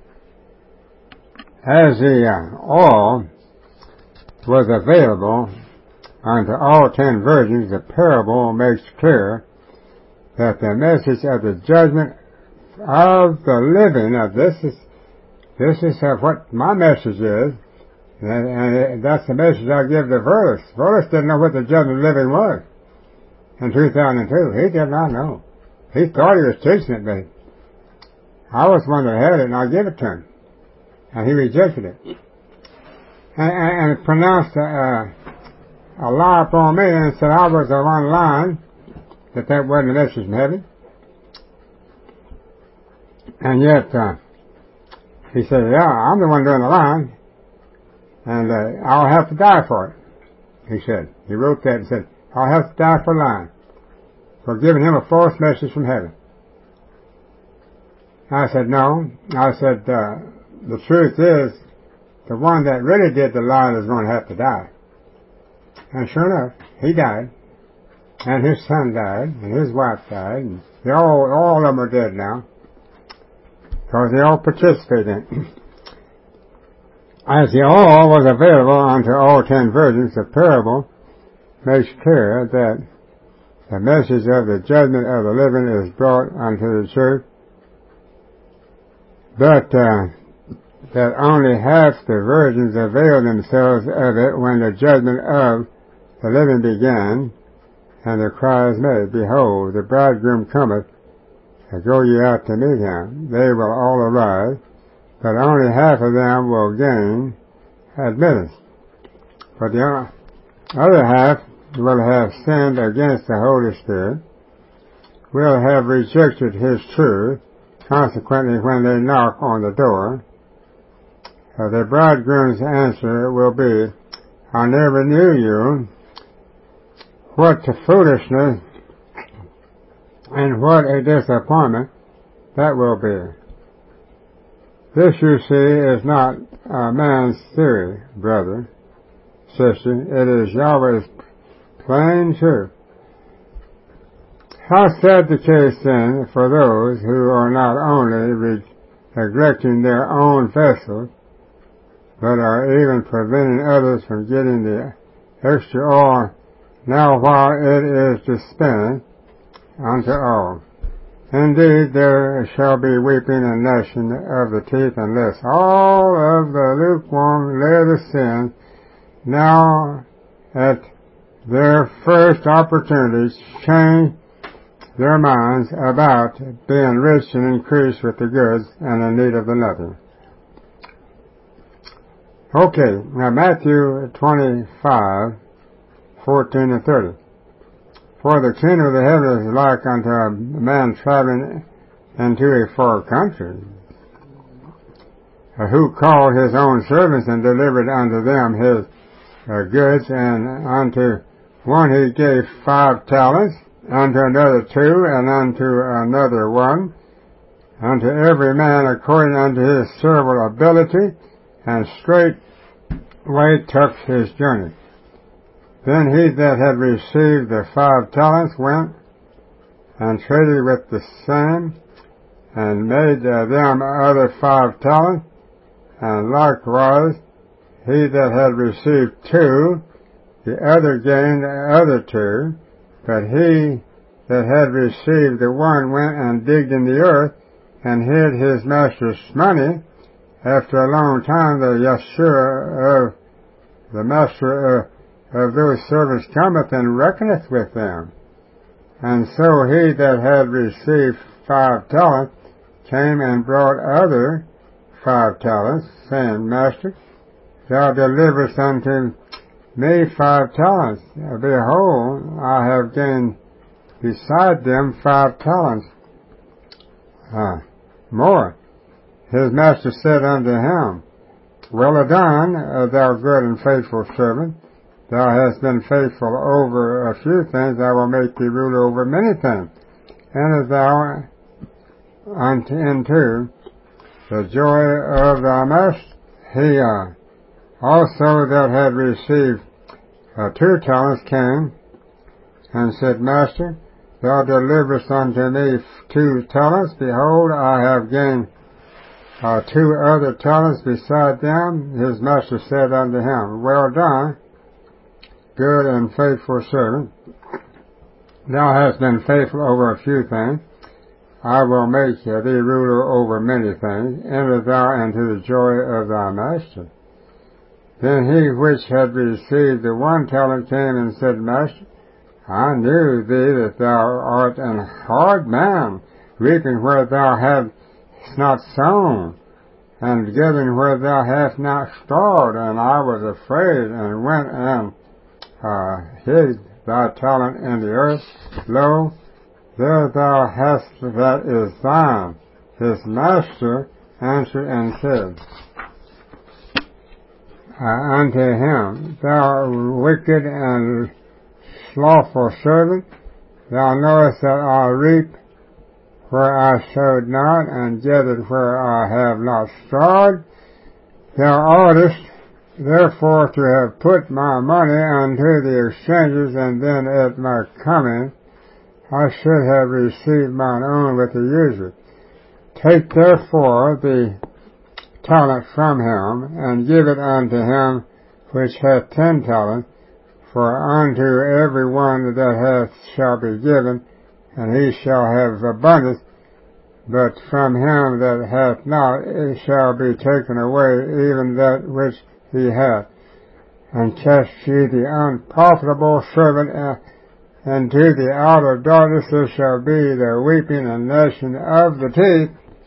As the oil was available unto all 10 virgins, the parable makes clear that the message of the judgment of the living, now this is what my message is, and that's the message I give to Verlis. Verlis didn't know what the judgment of the living was in 2002. He did not know. He thought he was teaching it, but I was one that had it, and I gave it to him. And he rejected it. And pronounced a lie upon me and said I was the one lying, that wasn't the message from heaven. And yet, he said, yeah, I'm the one doing the lying, and I'll have to die for it. He said. He wrote that and said, I'll have to die for lying, for giving him a false message from heaven. I said, no. I said, the truth is, the one that really did the lying is going to have to die. And sure enough, he died, and his son died, and his wife died, and all of them are dead now, because they all participated in it. As the oil was available unto all 10 virgins, the parable makes clear that the message of the judgment of the living is brought unto the church, but that only half the virgins availed themselves of it when the judgment of the living began, and the cry is made, Behold, the bridegroom cometh, go ye out to meet him. They will all arrive, but only half of them will gain admittance. But the other half will have sinned against the Holy Spirit, will have rejected His truth. Consequently, when they knock on the door, the bridegroom's answer will be, I never knew you. What foolishness and what a disappointment that will be. This, you see, is not man's theory, brother, sister. It is Yahweh's plain truth. How sad the case then for those who are not only neglecting their own vessels, but are even preventing others from getting the extra oil now while it is dispensed unto all. Indeed, there shall be weeping and gnashing of the teeth, unless all of the lukewarm lay the sin now at their first opportunities change their minds about being rich and increased with the goods and in need of the nothing. Okay, now Matthew 25:14-30. For the kingdom of the heavens is like unto a man traveling into a far country, who called his own servants and delivered unto them his goods, and unto one he gave 5 talents, unto another 2, and unto another 1, unto every man according unto his several ability, and straightway took his journey. Then he that had received the 5 talents went and traded with the same, and made them other 5 talents, and likewise he that had received 2, the other gained the other 2, but he that had received the 1 went and digged in the earth, and hid his master's money. After a long time the Yeshua of the master of those servants cometh and reckoneth with them. And so he that had received 5 talents came and brought other 5 talents, saying, Master, thou deliverest unto me 5 talents. Behold, I have gained beside them 5 talents more. His master said unto him, Well done, thou good and faithful servant. Thou hast been faithful over a few things, I will make thee ruler over many things. Enter thou into the joy of thy master. He also that had received 2 talents came and said, Master, thou deliverest unto me 2 talents. Behold, I have gained 2 other talents beside them. His master said unto him, Well done, good and faithful servant. Thou hast been faithful over a few things. I will make thee ruler over many things. Enter thou into the joy of thy master. Then he which had received the 1 talent came and said, Master, I knew thee that thou art an hard man, reaping where thou hast not sown, and gathering where thou hast not stored. And I was afraid, and went and hid thy talent in the earth. Lo, there thou hast that is thine. His master answered and said unto him, Thou wicked and slothful servant, thou knowest that I reap where I sowed not, and gathered where I have not stored. Thou oughtest therefore to have put my money unto the exchangers, and then at my coming I should have received mine own with the usury. Take therefore the talent from him, and give it unto him which hath 10 talents, for unto every one that hath shall be given, and he shall have abundance, but from him that hath not it shall be taken away even that which he hath. And cast ye the unprofitable servant into the outer darkness. There shall be the weeping and gnashing of the teeth.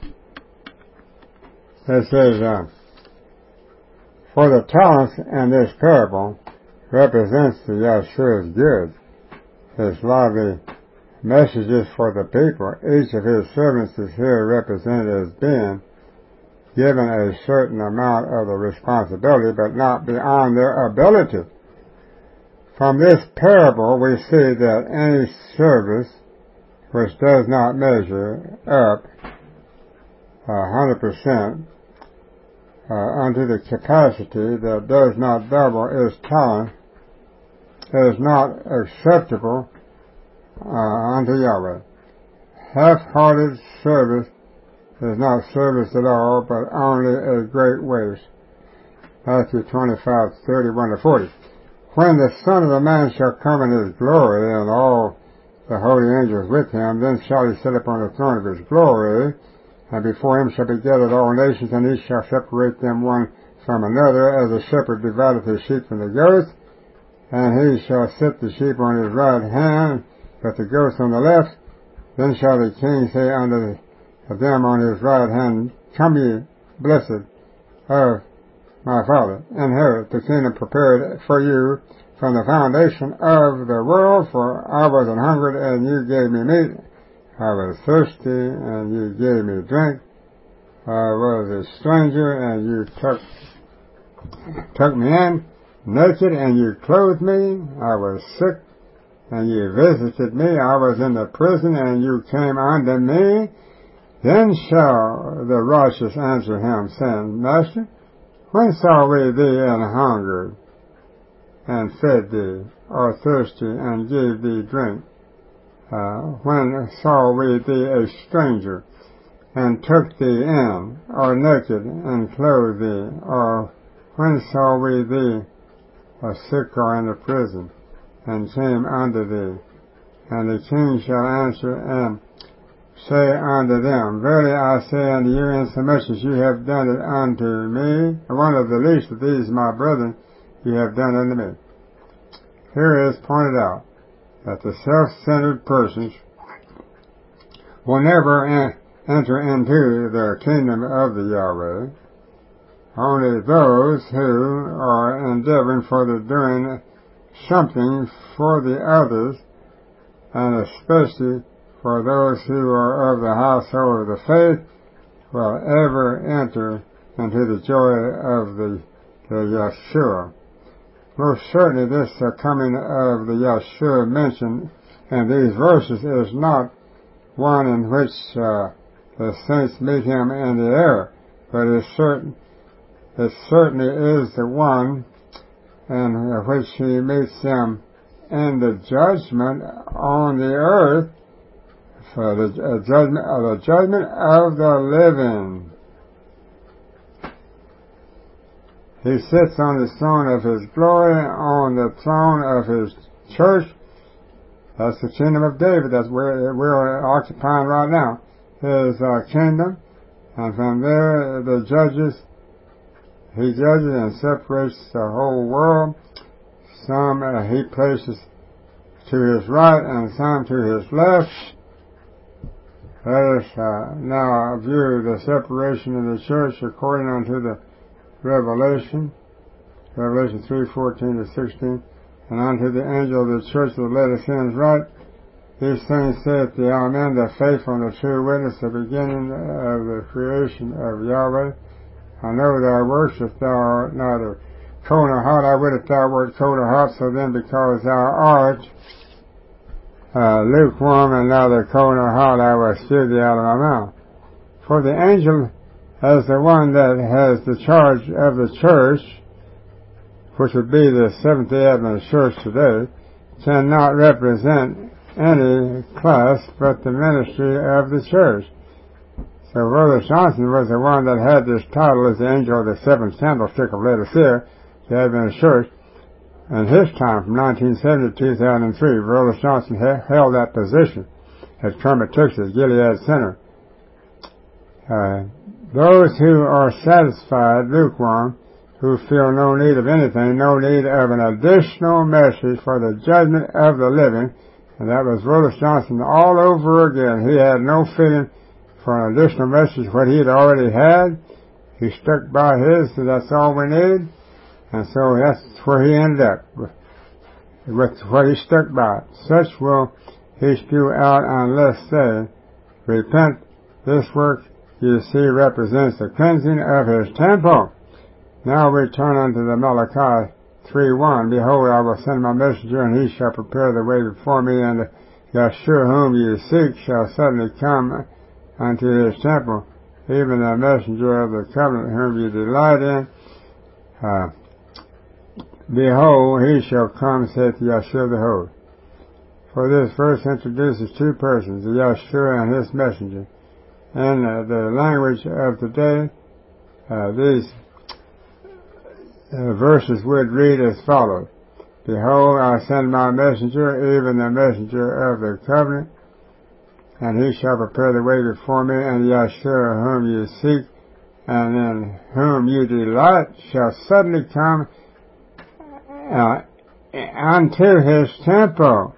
It says, for the talents in this parable represents the Yeshua's goods, his lively messages for the people. Each of his servants is here represented as being given a certain amount of the responsibility, but not beyond their ability. From this parable we see that any service which does not measure up 100% unto the capacity, that does not double its talent, is not acceptable unto Yahweh. Half-hearted service is not service at all, but only a great waste. Matthew 25:31-40. When the Son of the Man shall come in his glory, and all the holy angels with him, then shall he sit upon the throne of his glory, and before him shall be gathered all nations, and he shall separate them one from another, as a shepherd divideth his sheep from the goats. And he shall set the sheep on his right hand, but the goats on the left. Then shall the king say unto them on his right hand, Come ye, blessed of my Father, inherit the kingdom prepared for you from the foundation of the world. For I was an hungered, and you gave me meat. I was thirsty, and you gave me drink. I was a stranger, and you took me in. Naked, and you clothed me. I was sick, and you visited me. I was in the prison, and you came unto me. Then shall the righteous answer him, saying, Master, when saw we thee an hungered, and fed thee, or thirsty, and gave thee drink? When saw we thee a stranger, and took thee in, or naked, and clothed thee? Or when saw we thee a sick or in the prison, and came unto thee? And the king shall answer and say unto them, Verily I say unto you, insomuch as you have done it unto me, one of the least of these my brethren, you have done unto me. Here is pointed out that the self-centered persons will never enter into the kingdom of the Yahweh. Only those who are endeavoring for the doing something for the others, and especially for those who are of the household of the faith, will ever enter into the joy of the Yeshua. Most certainly this coming of the Yeshua mentioned in these verses is not one in which the saints meet him in the air, but it certainly is the one in which he meets them in the judgment on the earth, for the judgment of the living. He sits on the throne of his glory, on the throne of his church. That's the kingdom of David. That's where we're occupying right now, his kingdom. And from there, he judges and separates the whole world. Some he places to his right and some to his left. Let us now view the separation of the church according unto the Revelation 3:14-16. And unto the angel of the church of the Laodiceans write, These things saith the Amen, the faithful and the true witness, the beginning of the creation of Yahweh. I know thy works, if thou art neither cold nor hot. I would if thou wert cold or hot. So then, because thou art lukewarm and neither cold nor hot, I will spew thee out of my mouth. For the angel, as the one that has the charge of the church, which would be the Seventh-day Adventist Church today, cannot represent any class but the ministry of the church. So Brother Johnson was the one that had this title as the angel of the seventh candlestick of Laodicea, the Adventist Church. In his time, from 1970 to 2003, Brother Johnson held that position at Kermit, Texas, Gilead Center. Those who are satisfied, lukewarm, who feel no need of anything, no need of an additional message for the judgment of the living, and that was Brother Johnson all over again. He had no feeling for an additional message. What he had already had, he stuck by his, so that's all we need. And so that's where he ended up, with what he stuck by. Such will he spew out unless they repent. This work, you see, represents the cleansing of his temple. Now we turn unto the Malachi 3:1. Behold, I will send my messenger, and he shall prepare the way before me, and the Yeshua whom you seek shall suddenly come unto his temple, even the messenger of the covenant whom you delight in. Behold, he shall come, saith Yeshua the host. For this verse introduces two persons, the Yeshua and his messenger. In the language of today, these verses would read as follows. Behold, I send my messenger, even the messenger of the covenant, and he shall prepare the way before me, and Yahshua whom you seek, and in whom you delight, shall suddenly come unto his temple.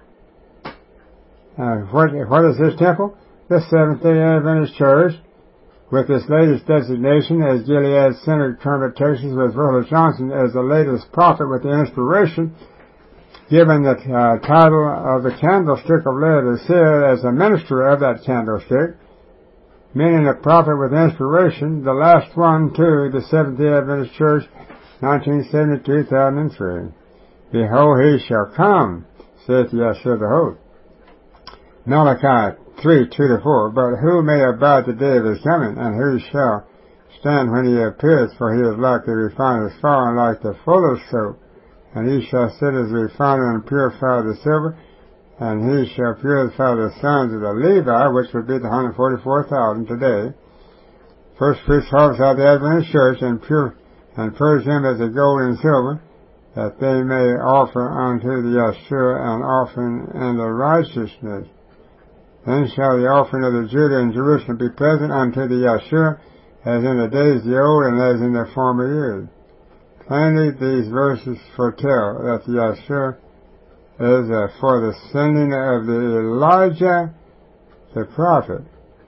What is his temple? The Seventh-day Adventist Church, with its latest designation as Gilead-centered conversations with Roller Johnson as the latest prophet with the inspiration, given the title of the candlestick of Laodicea as a minister of that candlestick, meaning a prophet with inspiration, the last one to the Seventh-day Adventist Church, 1970-2003. Behold, he shall come, saith Yahshua the host. Malachi 3:2-4. But who may abide the day of his coming, and who shall stand when he appeareth? For he is like the refiner's fire, and like the fuller's soap. And he shall sit as a refiner and purify the silver, and he shall purify the sons of the Levi, which would be the 144,000 today. First fruits harvest out the Adventist Church, and purge them as the gold and silver, that they may offer unto the Yahshua an offering in the righteousness. Then shall the offering of the Judah and Jerusalem be pleasant unto the Yahshua, as in the days of the old and as in the former years. Plainly, these verses foretell that the Yahshua is for the sending of the Elijah, the prophet.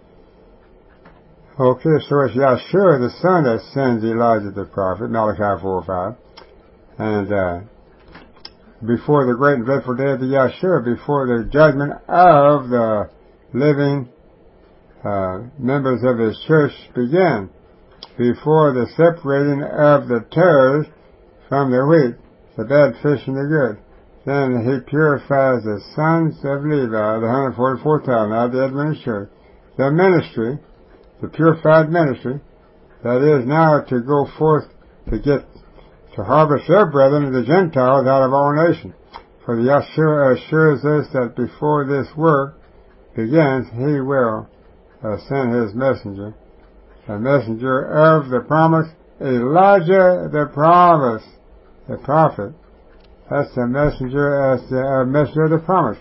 Okay, so it's Yahshua, the Son, that sends Elijah, the prophet, Malachi 4:5. And before the great and dreadful day of the Yahshua, before the judgment of the living members of his church began, before the separating of the tares from the wheat, the bad fish and the good. Then he purifies the sons of Levi, the 144,000 out of the Adventist Church. The ministry, the purified ministry, that is now to go forth to harvest their brethren, the Gentiles, out of all nations. For the Yahshua assures us that before this work begins, he will send his messenger, the messenger of the promise, Elijah the promise, the prophet. That's the messenger as the messenger of the promise.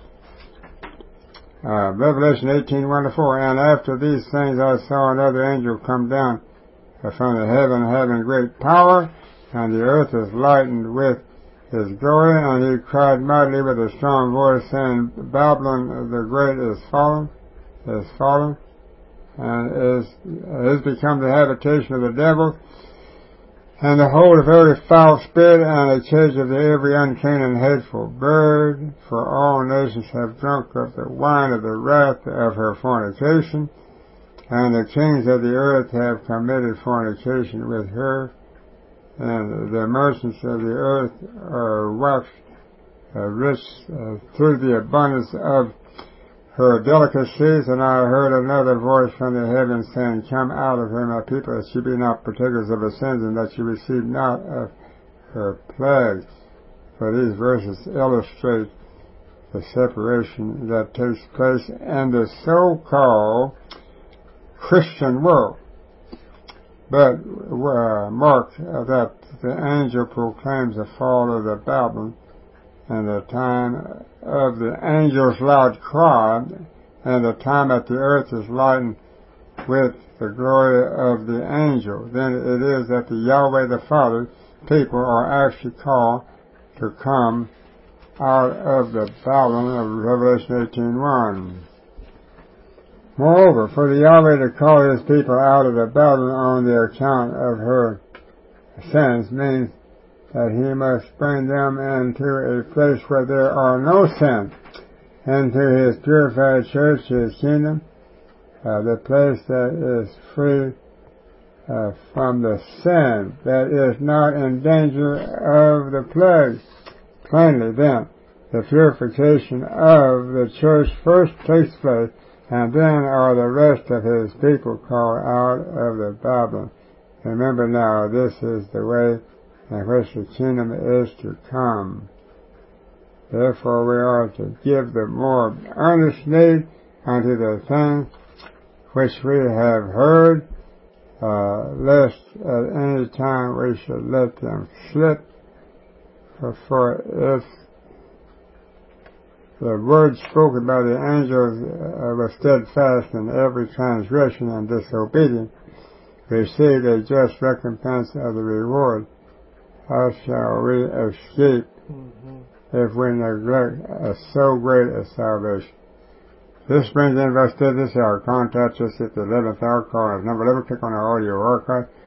Revelation 18:1-4. And after these things I saw another angel come down from the heaven, having great power, and the earth is lightened with his glory, and he cried mightily with a strong voice, saying, Babylon the great is fallen, and is become the habitation of the devil, and the hold of every foul spirit, and a cage of every unclean and hateful bird. For all nations have drunk of the wine of the wrath of her fornication, and the kings of the earth have committed fornication with her, and the merchants of the earth are waxed rich through the abundance of her delicacies. And I heard another voice from the heavens saying, Come out of her, my people, that ye be not partakers of her sins, and that ye receive not of her plagues. For these verses illustrate the separation that takes place in the so-called Christian world. But mark that the angel proclaims the fall of the Babylon, and the time of the angel's loud cry, and the time that the earth is lightened with the glory of the angel. Then it is that the Yahweh the Father people are actually called to come out of the Babylon of Revelation 18:1. Moreover, for the Yahweh to call his people out of the Babylon on the account of her sins means that he must bring them into a place where there are no sins, into his purified church, his kingdom, the place that is free from the sin, that is not in danger of the plague. Plainly, then, the purification of the church first takes place, and then are the rest of his people called out of the Babylon. Remember now, this is the way in which the kingdom is to come. Therefore we are to give the more earnest need unto the things which we have heard, lest at any time we should let them slip. For if the word spoken by the angels was steadfast in every transgression and disobedience, receive a just recompense of the reward, how shall we escape if we neglect so great a salvation? This brings in verse 36. Our contact us at the 11th hour. Call us number 11. Click on our audio archive.